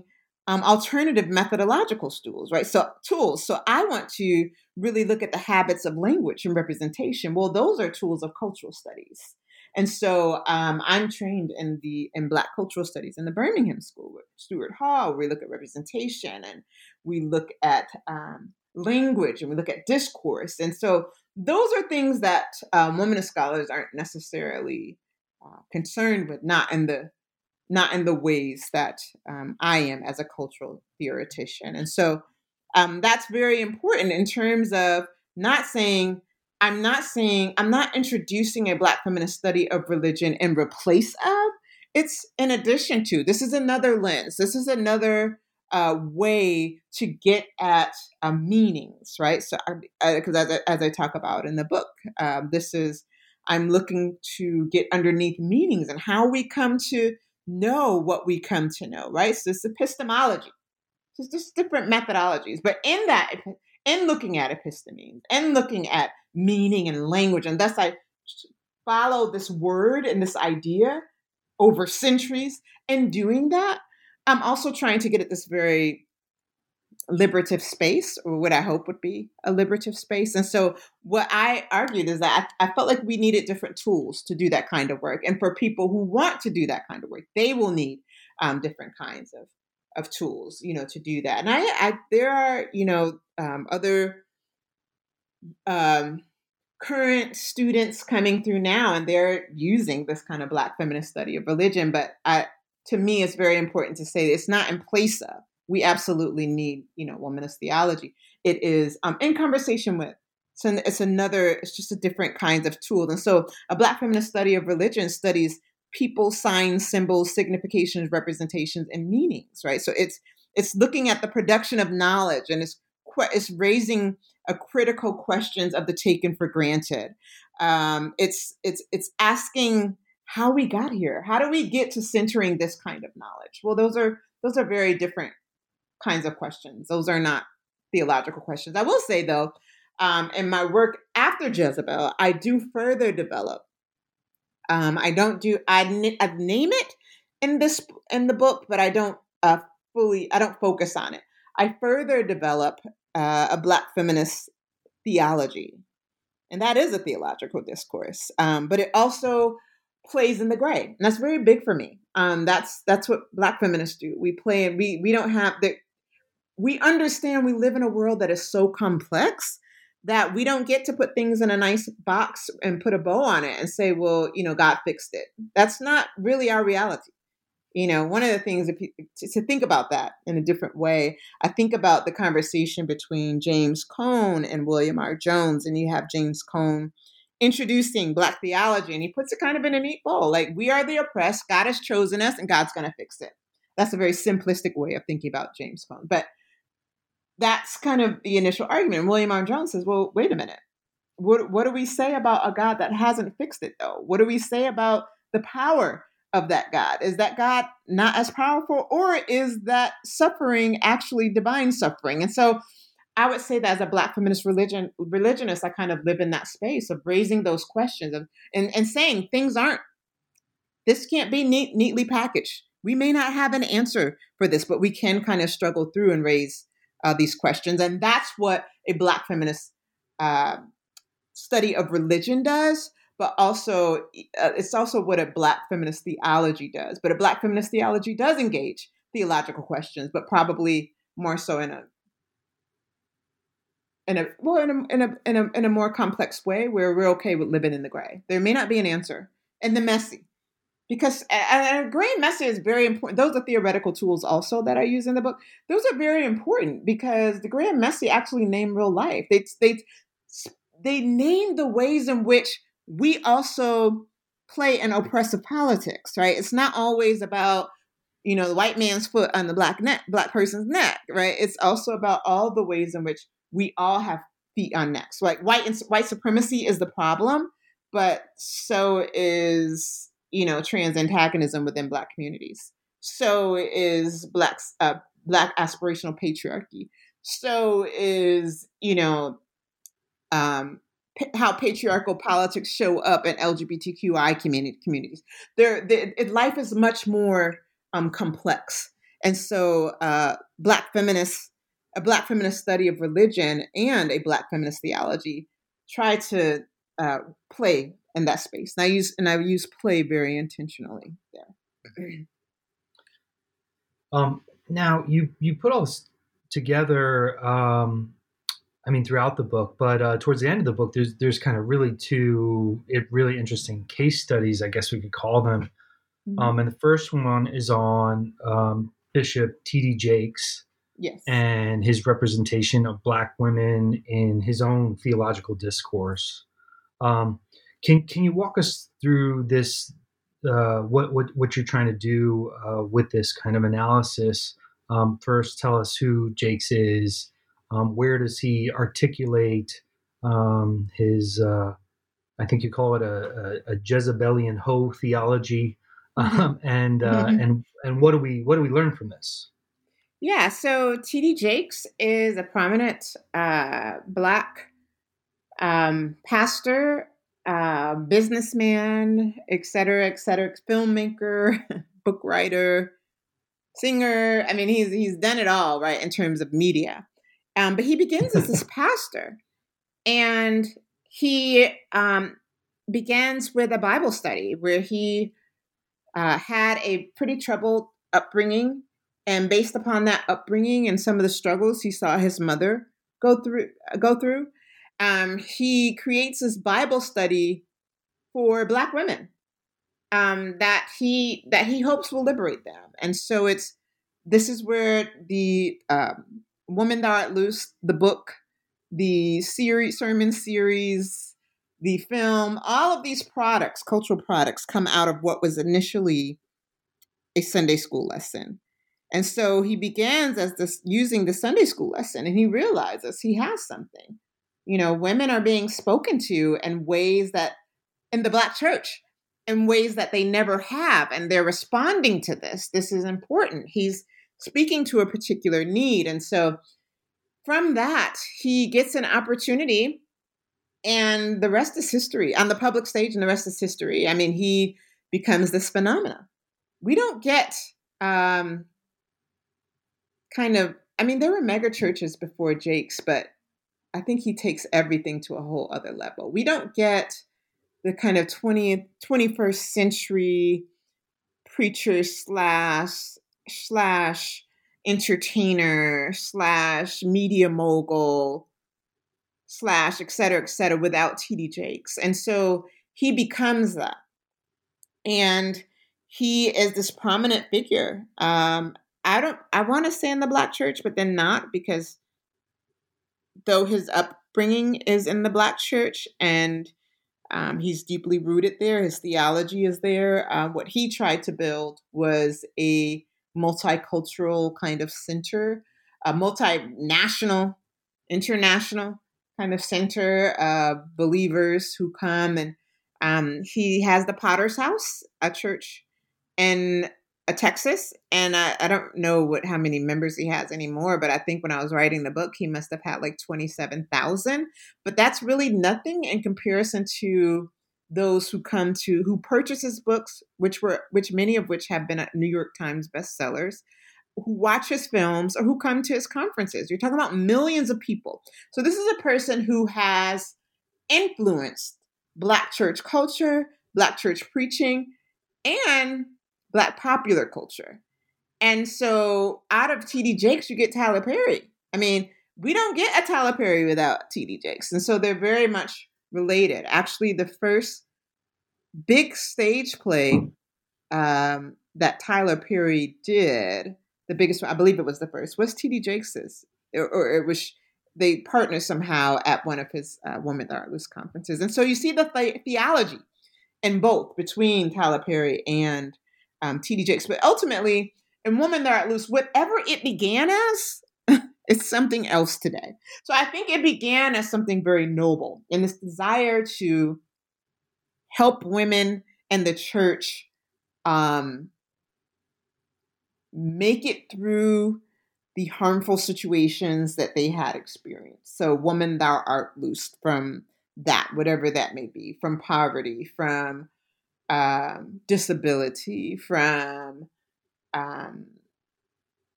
um, alternative methodological tools, right? So tools. So I want to really look at the habits of language and representation. Well, those are tools of cultural studies. And so um, I'm trained in the in Black cultural studies in the Birmingham School with Stuart Hall. We look at representation and we look at um, language and we look at discourse. And so those are things that um, womanist scholars aren't necessarily uh, concerned with, not in the not in the ways that um, I am as a cultural theoretician. And so um, that's very important in terms of not saying, I'm not saying, I'm not introducing a Black feminist study of religion in replace of. It's in addition to. This is another lens. This is another uh, way to get at uh, meanings, right? So, because as, as I talk about in the book, um, this is, I'm looking to get underneath meanings and how we come to know what we come to know, right? So it's epistemology. So it's just different methodologies. But in that, in looking at epistemes, and looking at meaning and language, and thus I follow this word and this idea over centuries. In doing that, I'm also trying to get at this very liberative space, or what I hope would be a liberative space. And so what I argued is that I, I felt like we needed different tools to do that kind of work. And for people who want to do that kind of work, they will need um, different kinds of, of tools, you know, to do that. And I, I there are, you know, um, other um, current students coming through now, and they're using this kind of Black feminist study of religion. But I, to me, it's very important to say it's not in place of. We absolutely need, you know, womanist theology. It is um, in conversation with. So it's another, it's just a different kinds of tool. And so a Black feminist study of religion studies people, signs, symbols, significations, representations, and meanings, right? So it's it's looking at the production of knowledge, and it's it's raising a critical questions of the taken for granted. Um, it's it's it's asking how we got here. How do we get to centering this kind of knowledge? Well, those are those are very different kinds of questions. Those are not theological questions. I will say, though, um, in my work after Jezebel, I do further develop. Um, I don't do I, I name it in this in the book, but I don't uh, fully. I don't focus on it. I further develop uh, a Black feminist theology, and that is a theological discourse. Um, but it also plays in the gray, and that's very big for me. Um, that's that's what Black feminists do. We play, and we we don't have the. We understand we live in a world that is so complex that we don't get to put things in a nice box and put a bow on it and say, well, you know, God fixed it. That's not really our reality. You know, one of the things, if you, to think about that in a different way, I think about the conversation between James Cone and William R. Jones, and you have James Cone introducing Black theology, and he puts it kind of in a neat bowl. Like, we are the oppressed, God has chosen us, and God's going to fix it. That's a very simplistic way of thinking about James Cone. But that's kind of the initial argument. And William R. Jones says, well, wait a minute. What, what do we say about a God that hasn't fixed it, though? What do we say about the power of that God? Is that God not as powerful, or is that suffering actually divine suffering? And so I would say that as a Black feminist religion religionist, I kind of live in that space of raising those questions of, and, and saying things aren't, this can't be neat, neatly packaged. We may not have an answer for this, but we can kind of struggle through and raise Uh, these questions. And that's what a Black feminist uh, study of religion does, but also uh, it's also what a Black feminist theology does. But a Black feminist theology does engage theological questions, but probably more so in a in a well in a in a in a, in a more complex way, where we're okay with living in the gray. There may not be an answer, and the messy. Because a, a gray message is very important. Those are theoretical tools also that I use in the book. Those are very important because the gray and messy actually name real life. They they they name the ways in which we also play in oppressive politics, right? It's not always about, you know, the white man's foot on the black neck, black person's neck, right? It's also about all the ways in which we all have feet on necks. Like white white supremacy is the problem, but so is, you know, trans antagonism within Black communities. So is Black, uh, Black aspirational patriarchy. So is, you know, um, p- how patriarchal politics show up in L G B T Q I community, communities. There, the, it, life is much more um, complex. And so uh, Black feminists, a Black feminist study of religion and a Black feminist theology try to uh, play in that space. And I use and I use play very intentionally there. Um, now you you put all this together. Um, I mean, throughout the book, but uh, towards the end of the book, there's there's kind of really two it really interesting case studies, I guess we could call them. Mm-hmm. Um, and the first one is on um, Bishop T D Jakes. Yes. And his representation of Black women in his own theological discourse. Um, can can you walk us through this? Uh, what what what you're trying to do uh, with this kind of analysis? Um, first, tell us who Jakes is. Um, where does he articulate um, his? Uh, I think you call it a, a, a Jezebelian hoe theology. Mm-hmm. Um, and uh, Mm-hmm. and and what do we what do we learn from this? Yeah, so T D Jakes is a prominent uh, Black um, pastor, uh, businessman, et cetera, et cetera, filmmaker, book writer, singer. I mean, he's he's done it all, right, in terms of media. Um, but he begins as this pastor, and he um, begins with a Bible study where he uh, had a pretty troubled upbringing. And based upon that upbringing and some of the struggles he saw his mother go through, go through, um, he creates this Bible study for Black women um, that he that he hopes will liberate them. And so it's this is where the um, Woman Thou Art Loose, the book, the series, sermon series, the film, all of these products, cultural products, come out of what was initially a Sunday school lesson. And so he begins as this using the Sunday school lesson, and he realizes he has something. You know, women are being spoken to in ways that in the Black church, in ways that they never have, and they're responding to this. This is important. He's speaking to a particular need. And so from that, he gets an opportunity, and the rest is history on the public stage, and the rest is history. I mean, he becomes this phenomena. We don't get um, kind of, I mean, there were mega churches before Jakes, but I think he takes everything to a whole other level. We don't get the kind of twentieth, twenty-first century preacher slash, slash entertainer slash media mogul slash et cetera, et cetera, without T D Jakes. And so he becomes that. And he is this prominent figure. Um, I don't, I want to say in the Black church, but then not, because though his upbringing is in the Black church and um, he's deeply rooted there, his theology is there. Uh, what he tried to build was a multicultural kind of center, a multinational, international kind of center of believers who come. And um, he has the Potter's House, a church in uh, Texas. And I, I don't know what how many members he has anymore, but I think when I was writing the book, he must have had like twenty-seven thousand. But that's really nothing in comparison to those who come to, who purchase his books, which were, which many of which have been at New York Times bestsellers, who watch his films, or who come to his conferences. You're talking about millions of people. So this is a person who has influenced Black church culture, Black church preaching, and Black popular culture. And so out of T D Jakes, you get Tyler Perry. I mean, we don't get a Tyler Perry without T D Jakes. And so they're very much related. Actually, the first big stage play um, that Tyler Perry did, the biggest one, I believe it was the first, was T D Jakes's, or, or it was, they partnered somehow at one of his uh, Woman Thou Art Loose conferences. And so you see the, the theology in both between Tyler Perry and um, T D Jakes. But ultimately, in Woman Thou Art Loose, whatever it began as, it's something else today. So I think it began as something very noble, in this desire to help women and the church um, make it through the harmful situations that they had experienced. So Woman Thou Art Loosed from that, whatever that may be, from poverty, from um, disability, from um,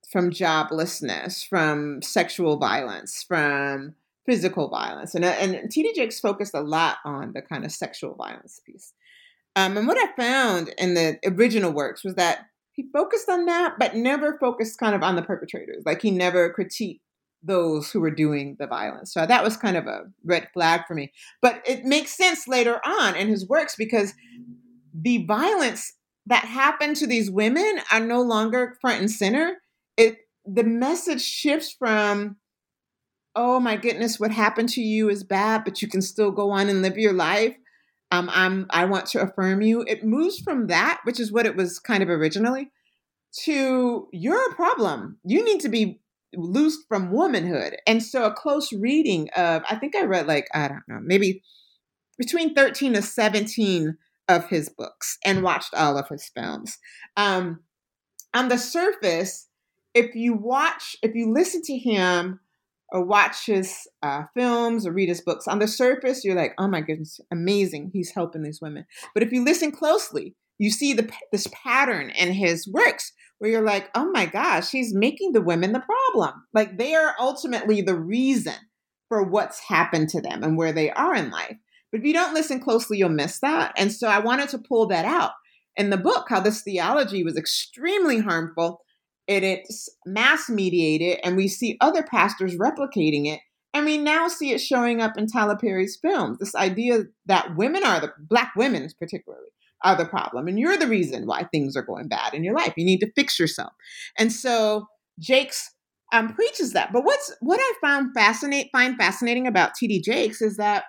from joblessness, from sexual violence, from physical violence. And, and T D Jakes focused a lot on the kind of sexual violence piece. Um, and what I found in the original works was that he focused on that, but never focused kind of on the perpetrators. Like he never critiqued those who were doing the violence. So that was kind of a red flag for me. But it makes sense later on in his works because the violence that happened to these women are no longer front and center. It the message shifts from, oh my goodness, what happened to you is bad, but you can still go on and live your life. Um, I'm I want to affirm you. It moves from that, which is what it was kind of originally, to you're a problem. You need to be loosed from womanhood. And so a close reading of, I think I read like, I don't know, maybe between thirteen to seventeen of his books and watched all of his films. Um, on the surface, if you watch, if you listen to him or watch his uh, films or read his books, on the surface, you're like, oh my goodness, amazing. He's helping these women. But if you listen closely, you see the, this pattern in his works where you're like, oh my gosh, he's making the women the problem. Like they are ultimately the reason for what's happened to them and where they are in life. But if you don't listen closely, you'll miss that. And so I wanted to pull that out in the book, how this theology was extremely harmful and it's mass mediated. And we see other pastors replicating it. And we now see it showing up in Tyler Perry's films. This idea that women are the, Black women particularly, are the problem. And you're the reason why things are going bad in your life. You need to fix yourself. And so Jakes um, preaches that. But what's what I found fascinate, find fascinating about T D Jakes is that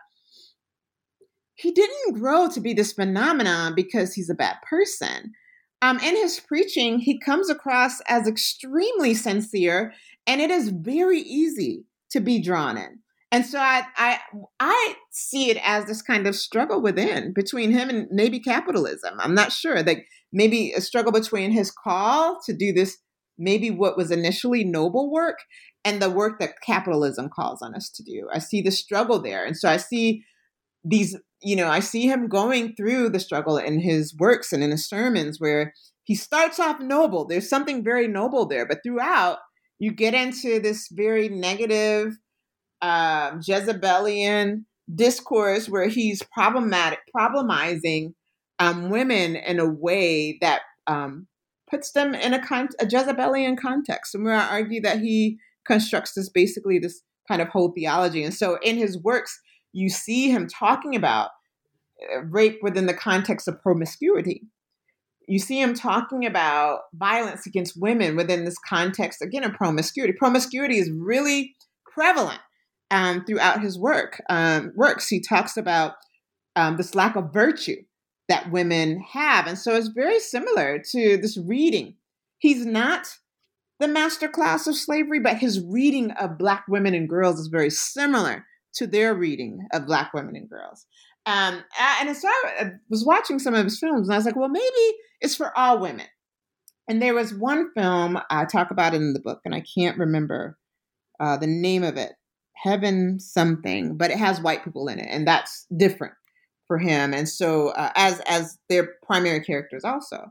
he didn't grow to be this phenomenon because he's a bad person. Um, in his preaching, he comes across as extremely sincere, and it is very easy to be drawn in. And so I, I, I see it as this kind of struggle within between him and maybe capitalism. I'm not sure. Like maybe a struggle between his call to do this, maybe what was initially noble work, and the work that capitalism calls on us to do. I see the struggle there, and so I see these. You know, I see him going through the struggle in his works and in his sermons where he starts off noble. There's something very noble there, but throughout you get into this very negative, uh, Jezebelian discourse where he's problematic, problemizing um, women in a way that um, puts them in a, con- a Jezebelian context. And where I argue that he constructs this basically this kind of whole theology. And so in his works, you see him talking about rape within the context of promiscuity. You see him talking about violence against women within this context, again, of promiscuity. Promiscuity is really prevalent um, throughout his work. Um, works. He talks about um, this lack of virtue that women have. And so it's very similar to this reading. He's not the master class of slavery, but his reading of Black women and girls is very similar to their reading of Black women and girls. Um, and so I was watching some of his films and I was like, well, maybe it's for all women. And there was one film I talk about in the book, and I can't remember uh, the name of it, Heaven something, but it has white people in it. And that's different for him. And so uh, as, as their primary characters also.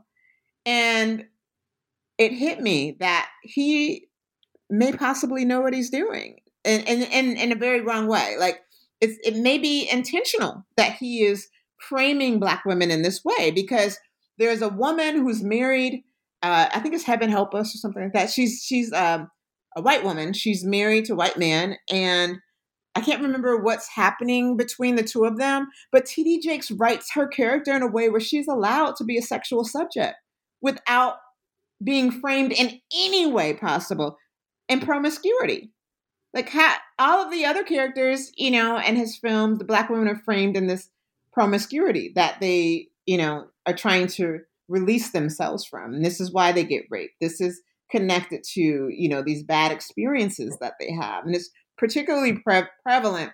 And it hit me that he may possibly know what he's doing. In, in, in, in a very wrong way. Like it's, it may be intentional that he is framing Black women in this way because there's a woman who's married. Uh, I think it's Heaven Help Us or something like that. She's she's um, a white woman. She's married to a white man, and I can't remember what's happening between the two of them. But T D Jakes writes her character in a way where she's allowed to be a sexual subject without being framed in any way possible in promiscuity. Like how, all of the other characters, you know, in his films, the Black women are framed in this promiscuity that they, you know, are trying to release themselves from. And this is why they get raped. This is connected to, you know, these bad experiences that they have. And it's particularly pre- prevalent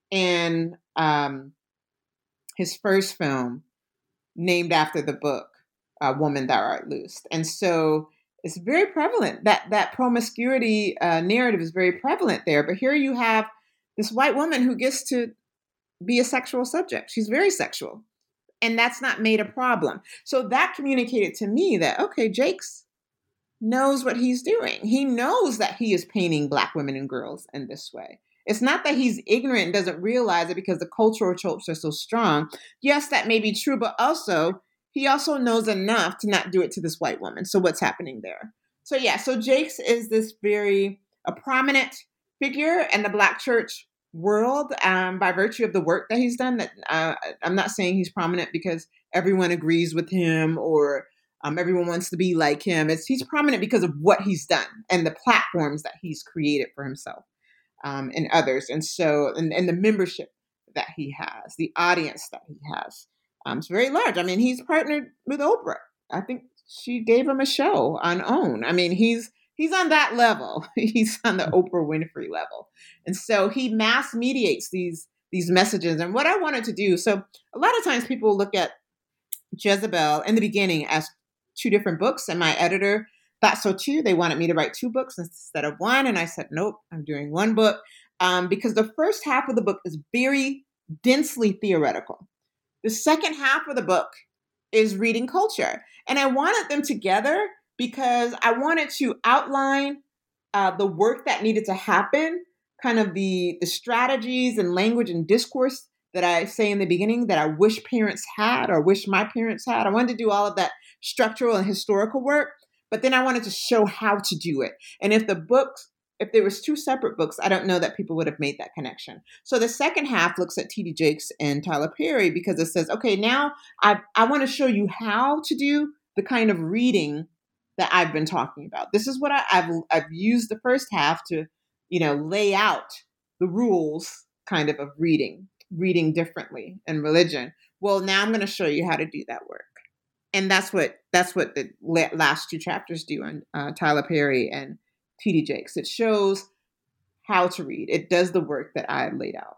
in um, his first film, named after the book, uh, Woman Thou Art Loosed. And so it's very prevalent. That that promiscuity uh, narrative is very prevalent there. But here you have this white woman who gets to be a sexual subject. She's very sexual. And that's not made a problem. So that communicated to me that, okay, Jakes knows what he's doing. He knows that he is painting Black women and girls in this way. It's not that he's ignorant and doesn't realize it because the cultural tropes are so strong. Yes, that may be true, but also he also knows enough to not do it to this white woman. So what's happening there? So yeah, so Jakes is this very a prominent figure in the Black church world um, by virtue of the work that he's done. That uh, I'm not saying he's prominent because everyone agrees with him or um, everyone wants to be like him. It's he's prominent because of what he's done and the platforms that he's created for himself um, and others, and so and, and the membership that he has, the audience that he has. Um, it's very large. I mean, he's partnered with Oprah. I think she gave him a show on OWN. I mean, he's he's on that level. He's on the Oprah Winfrey level, and so he mass mediates these these messages. And what I wanted to do, so a lot of times people look at Jezebel in the beginning as two different books, and my editor thought so too. They wanted me to write two books instead of one, and I said, nope, I'm doing one book um, because the first half of the book is very densely theoretical. The second half of the book is reading culture, and I wanted them together because I wanted to outline uh, the work that needed to happen, kind of the the strategies and language and discourse that I say in the beginning that I wish parents had or wish my parents had. I wanted to do all of that structural and historical work, but then I wanted to show how to do it. And if the books, if there was two separate books, I don't know that people would have made that connection. So the second half looks at T D Jakes and Tyler Perry because it says, okay, now I, I want to show you how to do the kind of reading that I've been talking about. This is what I, I've I've used the first half to, you know, lay out the rules kind of of reading. reading differently in religion. Well, now I'm going to show you how to do that work. And that's what that's what the last two chapters do on uh, Tyler Perry and T D Jakes. It shows how to read. It does the work that I laid out.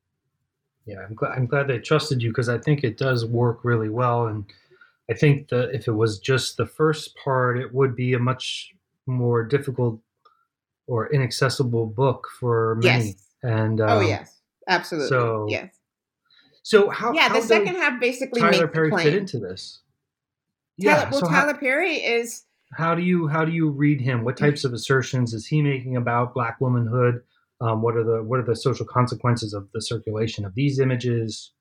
Yeah, I'm glad, I'm glad they trusted you because I think it does work really well. And I think that if it was just the first part, it would be a much more difficult or inaccessible book for many. Yes. And um, oh, yes. Absolutely. So, yes. So how yeah, how the second half basically Tyler makes Perry the claim. fit into this? Tyler, Yeah. well, so Tyler how, Perry is. How do you how do you read him? What types of assertions is he making about Black womanhood? Um, what are the what are the social consequences of the circulation of these images?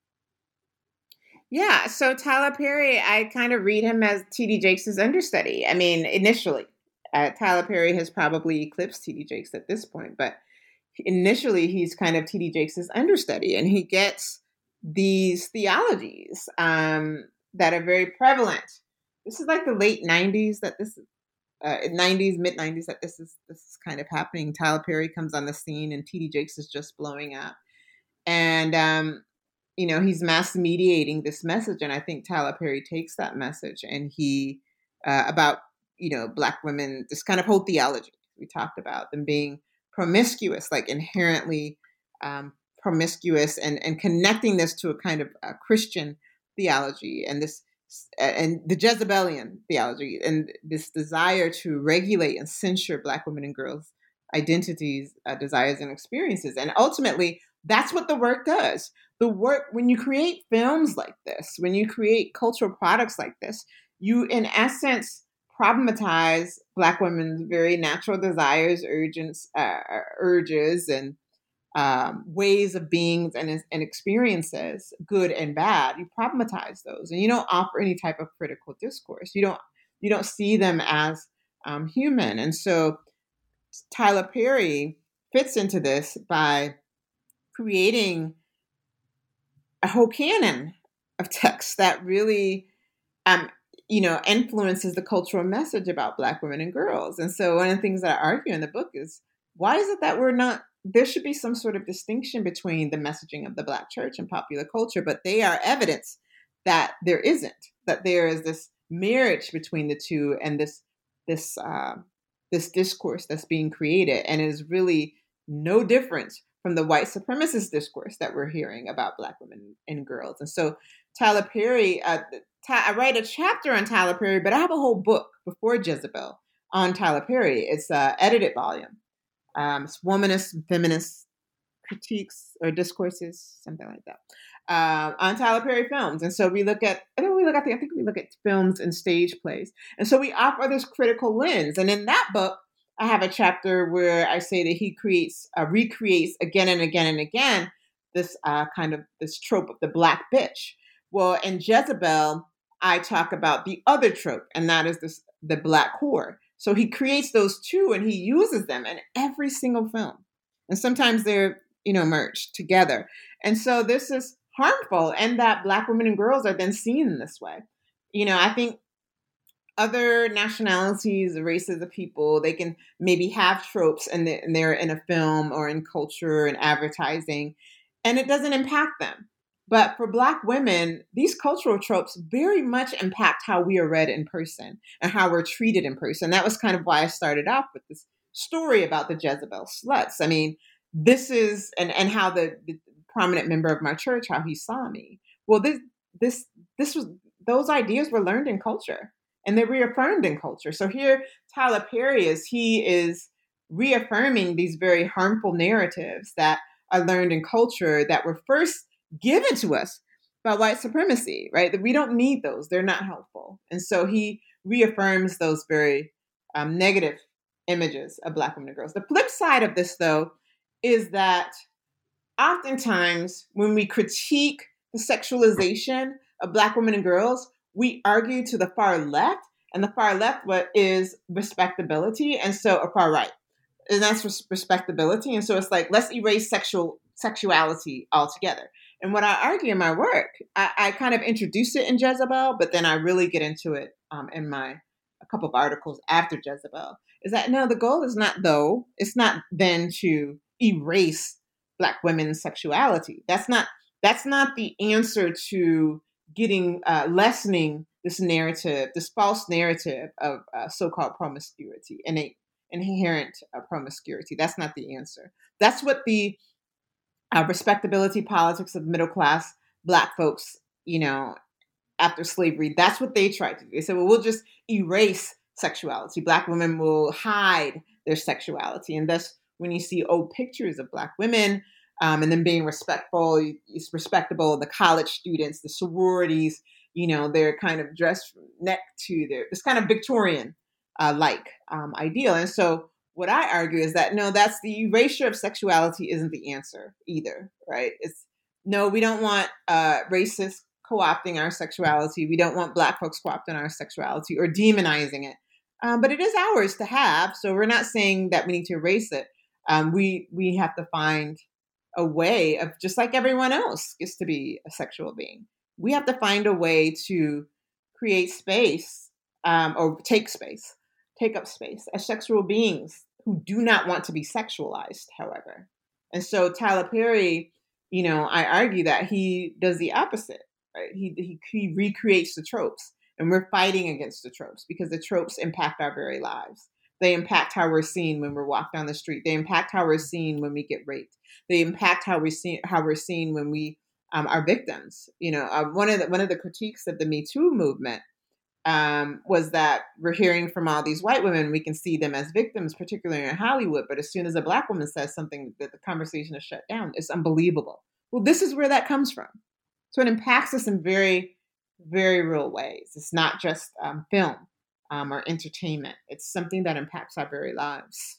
Yeah, so Tyler Perry, I kind of read him as T D Jakes' understudy. I mean, initially, uh, Tyler Perry has probably eclipsed T D Jakes at this point, but initially he's kind of T D Jakes' understudy, and he gets these theologies um, that are very prevalent. This is like the late nineties that this uh, nineties, mid nineties that this is this is kind of happening. Tyler Perry comes on the scene, and T D Jakes is just blowing up, and um, you know he's mass mediating this message, and I think Tyler Perry takes that message and he uh, about you know Black women, this kind of whole theology we talked about them being promiscuous, like inherently um, promiscuous, and and connecting this to a kind of uh, Christian theology and this and the Jezebelian theology and this desire to regulate and censure Black women and girls' identities, uh, desires, and experiences. And ultimately, that's what the work does. The work, when you create films like this, when you create cultural products like this, you, in essence, problematize Black women's very natural desires, urges, uh, urges, and um, ways of being and, and experiences, good and bad. You problematize those, and you don't offer any type of critical discourse. You don't you don't see them as um, human. And so Tyler Perry fits into this by creating a whole canon of texts that really um, you know, influences the cultural message about Black women and girls. And so one of the things that I argue in the book is, why is it that we're not, there should be some sort of distinction between the messaging of the Black church and popular culture, but they are evidence that there isn't, that there is this marriage between the two and this, this, uh, this discourse that's being created, and is really no different from the white supremacist discourse that we're hearing about Black women and girls. And so Tyler Perry, uh, I write a chapter on Tyler Perry, but I have a whole book before Jezebel on Tyler Perry. It's an edited volume. Um, it's womanist, feminist critiques or discourses, something like that. uh, on Tyler Perry films. And so we look at, I think we look at, the, I think we look at films and stage plays. And so we offer this critical lens. And in that book, I have a chapter where I say that he creates, uh, recreates again and again and again this uh, kind of this trope of the black bitch. Well, in Jezebel, I talk about the other trope, and that is this the black whore. So he creates those two, and he uses them in every single film. And sometimes they're, you know, merged together. And so this is harmful, and that Black women and girls are then seen in this way. You know, I think other nationalities, races of people, they can maybe have tropes and they're in a film or in culture and advertising, and it doesn't impact them. But for Black women, these cultural tropes very much impact how we are read in person and how we're treated in person. That was kind of why I started off with this story about the Jezebel sluts. I mean, this is, and, and how the, the prominent member of my church, how he saw me. Well, this, this, this was, those ideas were learned in culture. And they're reaffirmed in culture. So here, Tyler Perry is, he is reaffirming these very harmful narratives that are learned in culture that were first given to us by white supremacy, right? That we don't need those. They're not helpful. And so he reaffirms those very um, negative images of Black women and girls. The flip side of this, though, is that oftentimes when we critique the sexualization of Black women and girls, we argue to the far left, and the far left what is respectability, and so or far right, and that's respectability. And so it's like, let's erase sexual sexuality altogether. And what I argue in my work, I, I kind of introduce it in Jezebel, but then I really get into it um, in my a couple of articles after Jezebel. Is that no, the goal is not though. It's not then to erase Black women's sexuality. That's not that's not the answer to getting, uh, lessening this narrative, this false narrative of uh, so-called promiscuity, innate, inherent uh, promiscuity. That's not the answer. That's what the uh, respectability politics of middle-class Black folks, you know, after slavery, that's what they tried to do. They said, well, we'll just erase sexuality. Black women will hide their sexuality. And thus, when you see old pictures of Black women, Um, and then being respectful, it's respectable, the college students, the sororities, you know, they're kind of dressed from neck to their, this kind of Victorian uh, like um, ideal. And so what I argue is that, no, that's the erasure of sexuality isn't the answer either, right? It's no, we don't want uh, racists co-opting our sexuality. We don't want Black folks co-opting our sexuality or demonizing it. Um, but it is ours to have. So we're not saying that we need to erase it. Um, we we have to find a way of, just like everyone else gets to be a sexual being, we have to find a way to create space um, or take space, take up space as sexual beings who do not want to be sexualized, however. And so Tyler Perry, you know, I argue that he does the opposite, right? He, he, he recreates the tropes, and we're fighting against the tropes because the tropes impact our very lives. They impact how we're seen when we're walked down the street. They impact how we're seen when we get raped. They impact how we see how we're seen when we um, are victims. You know, uh, one of the one of the critiques of the Me Too movement um, was that we're hearing from all these white women, we can see them as victims, particularly in Hollywood. But as soon as a Black woman says something, that the conversation is shut down. It's unbelievable. Well, this is where that comes from. So it impacts us in very, very real ways. It's not just um, film. Um, or entertainment. It's something that impacts our very lives.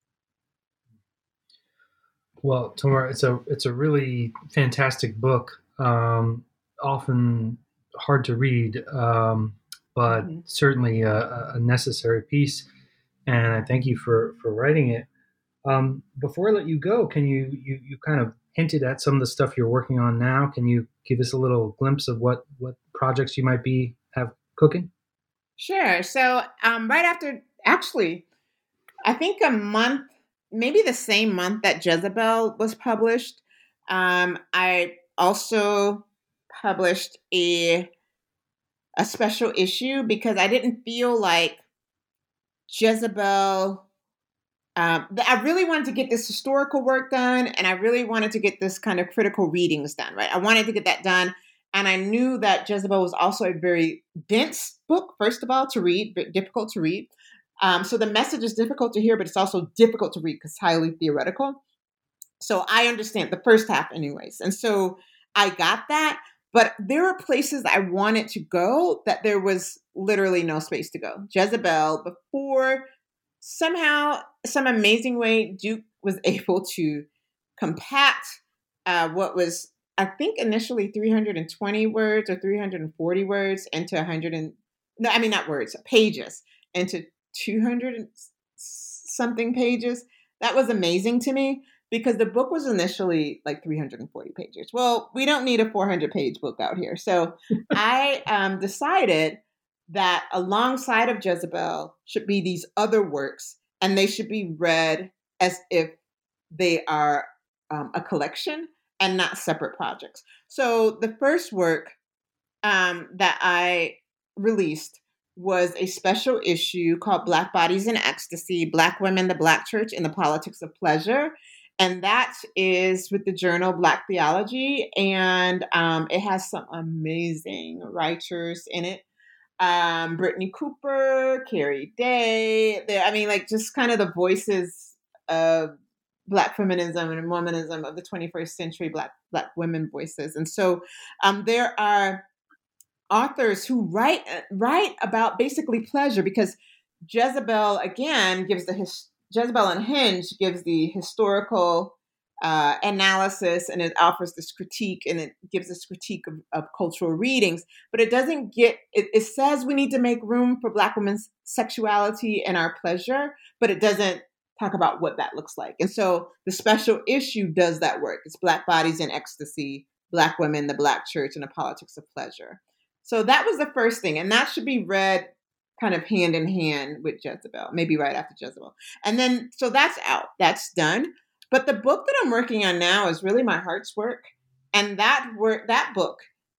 Well, Tamara, it's a it's a really fantastic book. Um, often hard to read, um, but mm-hmm. certainly a, a necessary piece. And I thank you for, for writing it. Um, before I let you go, can you, you you kind of hinted at some of the stuff you're working on now? Can you give us a little glimpse of what what projects you might be have cooking? Sure. So um, right after, actually, I think a month, maybe the same month that Jezebel was published, um, I also published a a special issue because I didn't feel like Jezebel. Um, I really wanted to get this historical work done, and I really wanted to get this kind of critical readings done. Right, I wanted to get that done. And I knew that Jezebel was also a very dense book, first of all, to read, but difficult to read. Um, so the message is difficult to hear, but it's also difficult to read because it's highly theoretical. So I understand the first half anyways. And so I got that. But there were places I wanted to go that there was literally no space to go. Jezebel, before somehow, some amazing way, Duke was able to compact uh, what was, I think, initially three hundred twenty words or three hundred forty words into one hundred and, no, I mean, not words, pages, into two hundred and something pages. That was amazing to me, because the book was initially like three hundred forty pages. Well, we don't need a four hundred page book out here. So I um, decided that alongside of Jezebel should be these other works, and they should be read as if they are um, a collection and not separate projects. So the first work um, that I released was a special issue called Black Bodies in Ecstasy, Black Women, the Black Church, and the Politics of Pleasure. And that is with the journal Black Theology. And um, it has some amazing writers in it. Um, Brittany Cooper, Carrie Day. I mean, like, just kind of the voices of Black feminism and womanism of the twenty-first century, Black Black women voices. And so um, there are authors who write write about basically pleasure, because Jezebel, again, gives the his, Jezebel Unhinged gives the historical uh, analysis, and it offers this critique, and it gives this critique of, of cultural readings, but it doesn't get, it, it says we need to make room for Black women's sexuality and our pleasure, but it doesn't talk about what that looks like. And so the special issue does that work. It's Black Bodies in Ecstasy, Black Women, the Black Church, and the Politics of Pleasure. So that was the first thing. And that should be read kind of hand in hand with Jezebel, maybe right after Jezebel. And then, so that's out, that's done. But the book that I'm working on now is really my heart's work. And that work, that book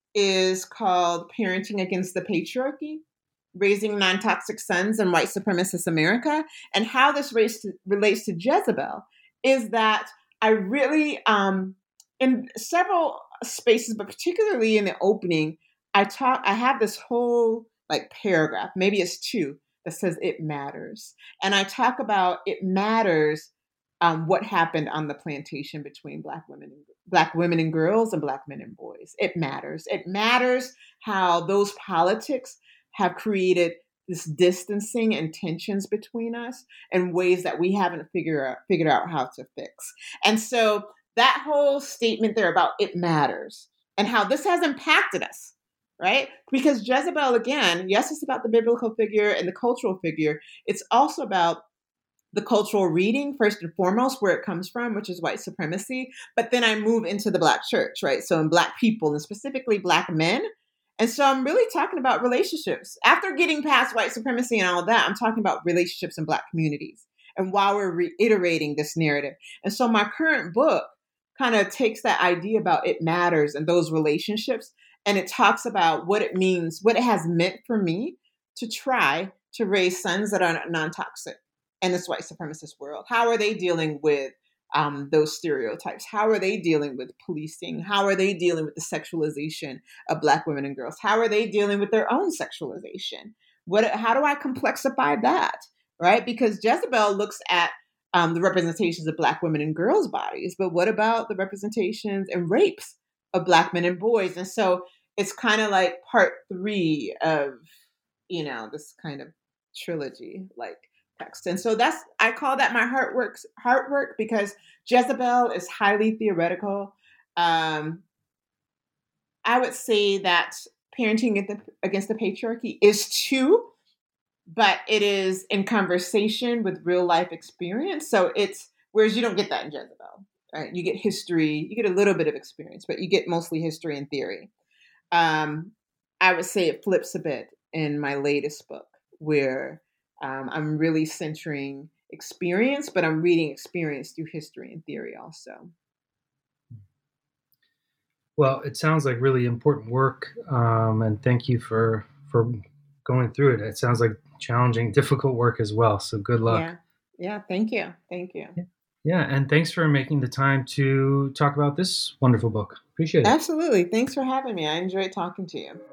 is called Parenting Against the Patriarchy, Raising Non-Toxic Sons in White Supremacist America. And how this race to, relates to Jezebel is that I really, um, in several spaces, but particularly in the opening, I talk, I have this whole like paragraph, maybe it's two, that says it matters. And I talk about it matters um, what happened on the plantation between Black women and Black women and girls and Black men and boys. It matters. It matters how those politics have created this distancing and tensions between us in ways that we haven't figured out, figured out how to fix. And so that whole statement there about it matters and how this has impacted us, right? Because Jezebel, again, yes, it's about the biblical figure and the cultural figure. It's also about the cultural reading, first and foremost, where it comes from, which is white supremacy. But then I move into the Black church, right? So in Black people, and specifically Black men. And so I'm really talking about relationships. After getting past white supremacy and all of that, I'm talking about relationships in Black communities and while we're reiterating this narrative. And so my current book kind of takes that idea about it matters and those relationships, and it talks about what it means, what it has meant for me to try to raise sons that are non-toxic in this white supremacist world. How are they dealing with um, those stereotypes? How are they dealing with policing? How are they dealing with the sexualization of Black women and girls? How are they dealing with their own sexualization? What? How do I complexify that, right? Because Jezebel looks at um, the representations of Black women and girls' bodies, but what about the representations and rapes of Black men and boys? And so it's kind of like part three of, you know, this kind of trilogy, like, text. And so that's, I call that my heart works, heart work, because Jezebel is highly theoretical. Um, I would say that Parenting Against the Patriarchy is too, but it is in conversation with real life experience. So it's, whereas you don't get that in Jezebel, right? You get history, you get a little bit of experience, but you get mostly history and theory. Um, I would say it flips a bit in my latest book, where Um, I'm really centering experience, but I'm reading experience through history and theory also. Well, it sounds like really important work, um, and thank you for for going through it. It sounds like challenging, difficult work as well. So good luck. Yeah, yeah. Thank you, thank you. Yeah, and thanks for making the time to talk about this wonderful book. Appreciate it. Absolutely. Thanks for having me. I enjoyed talking to you.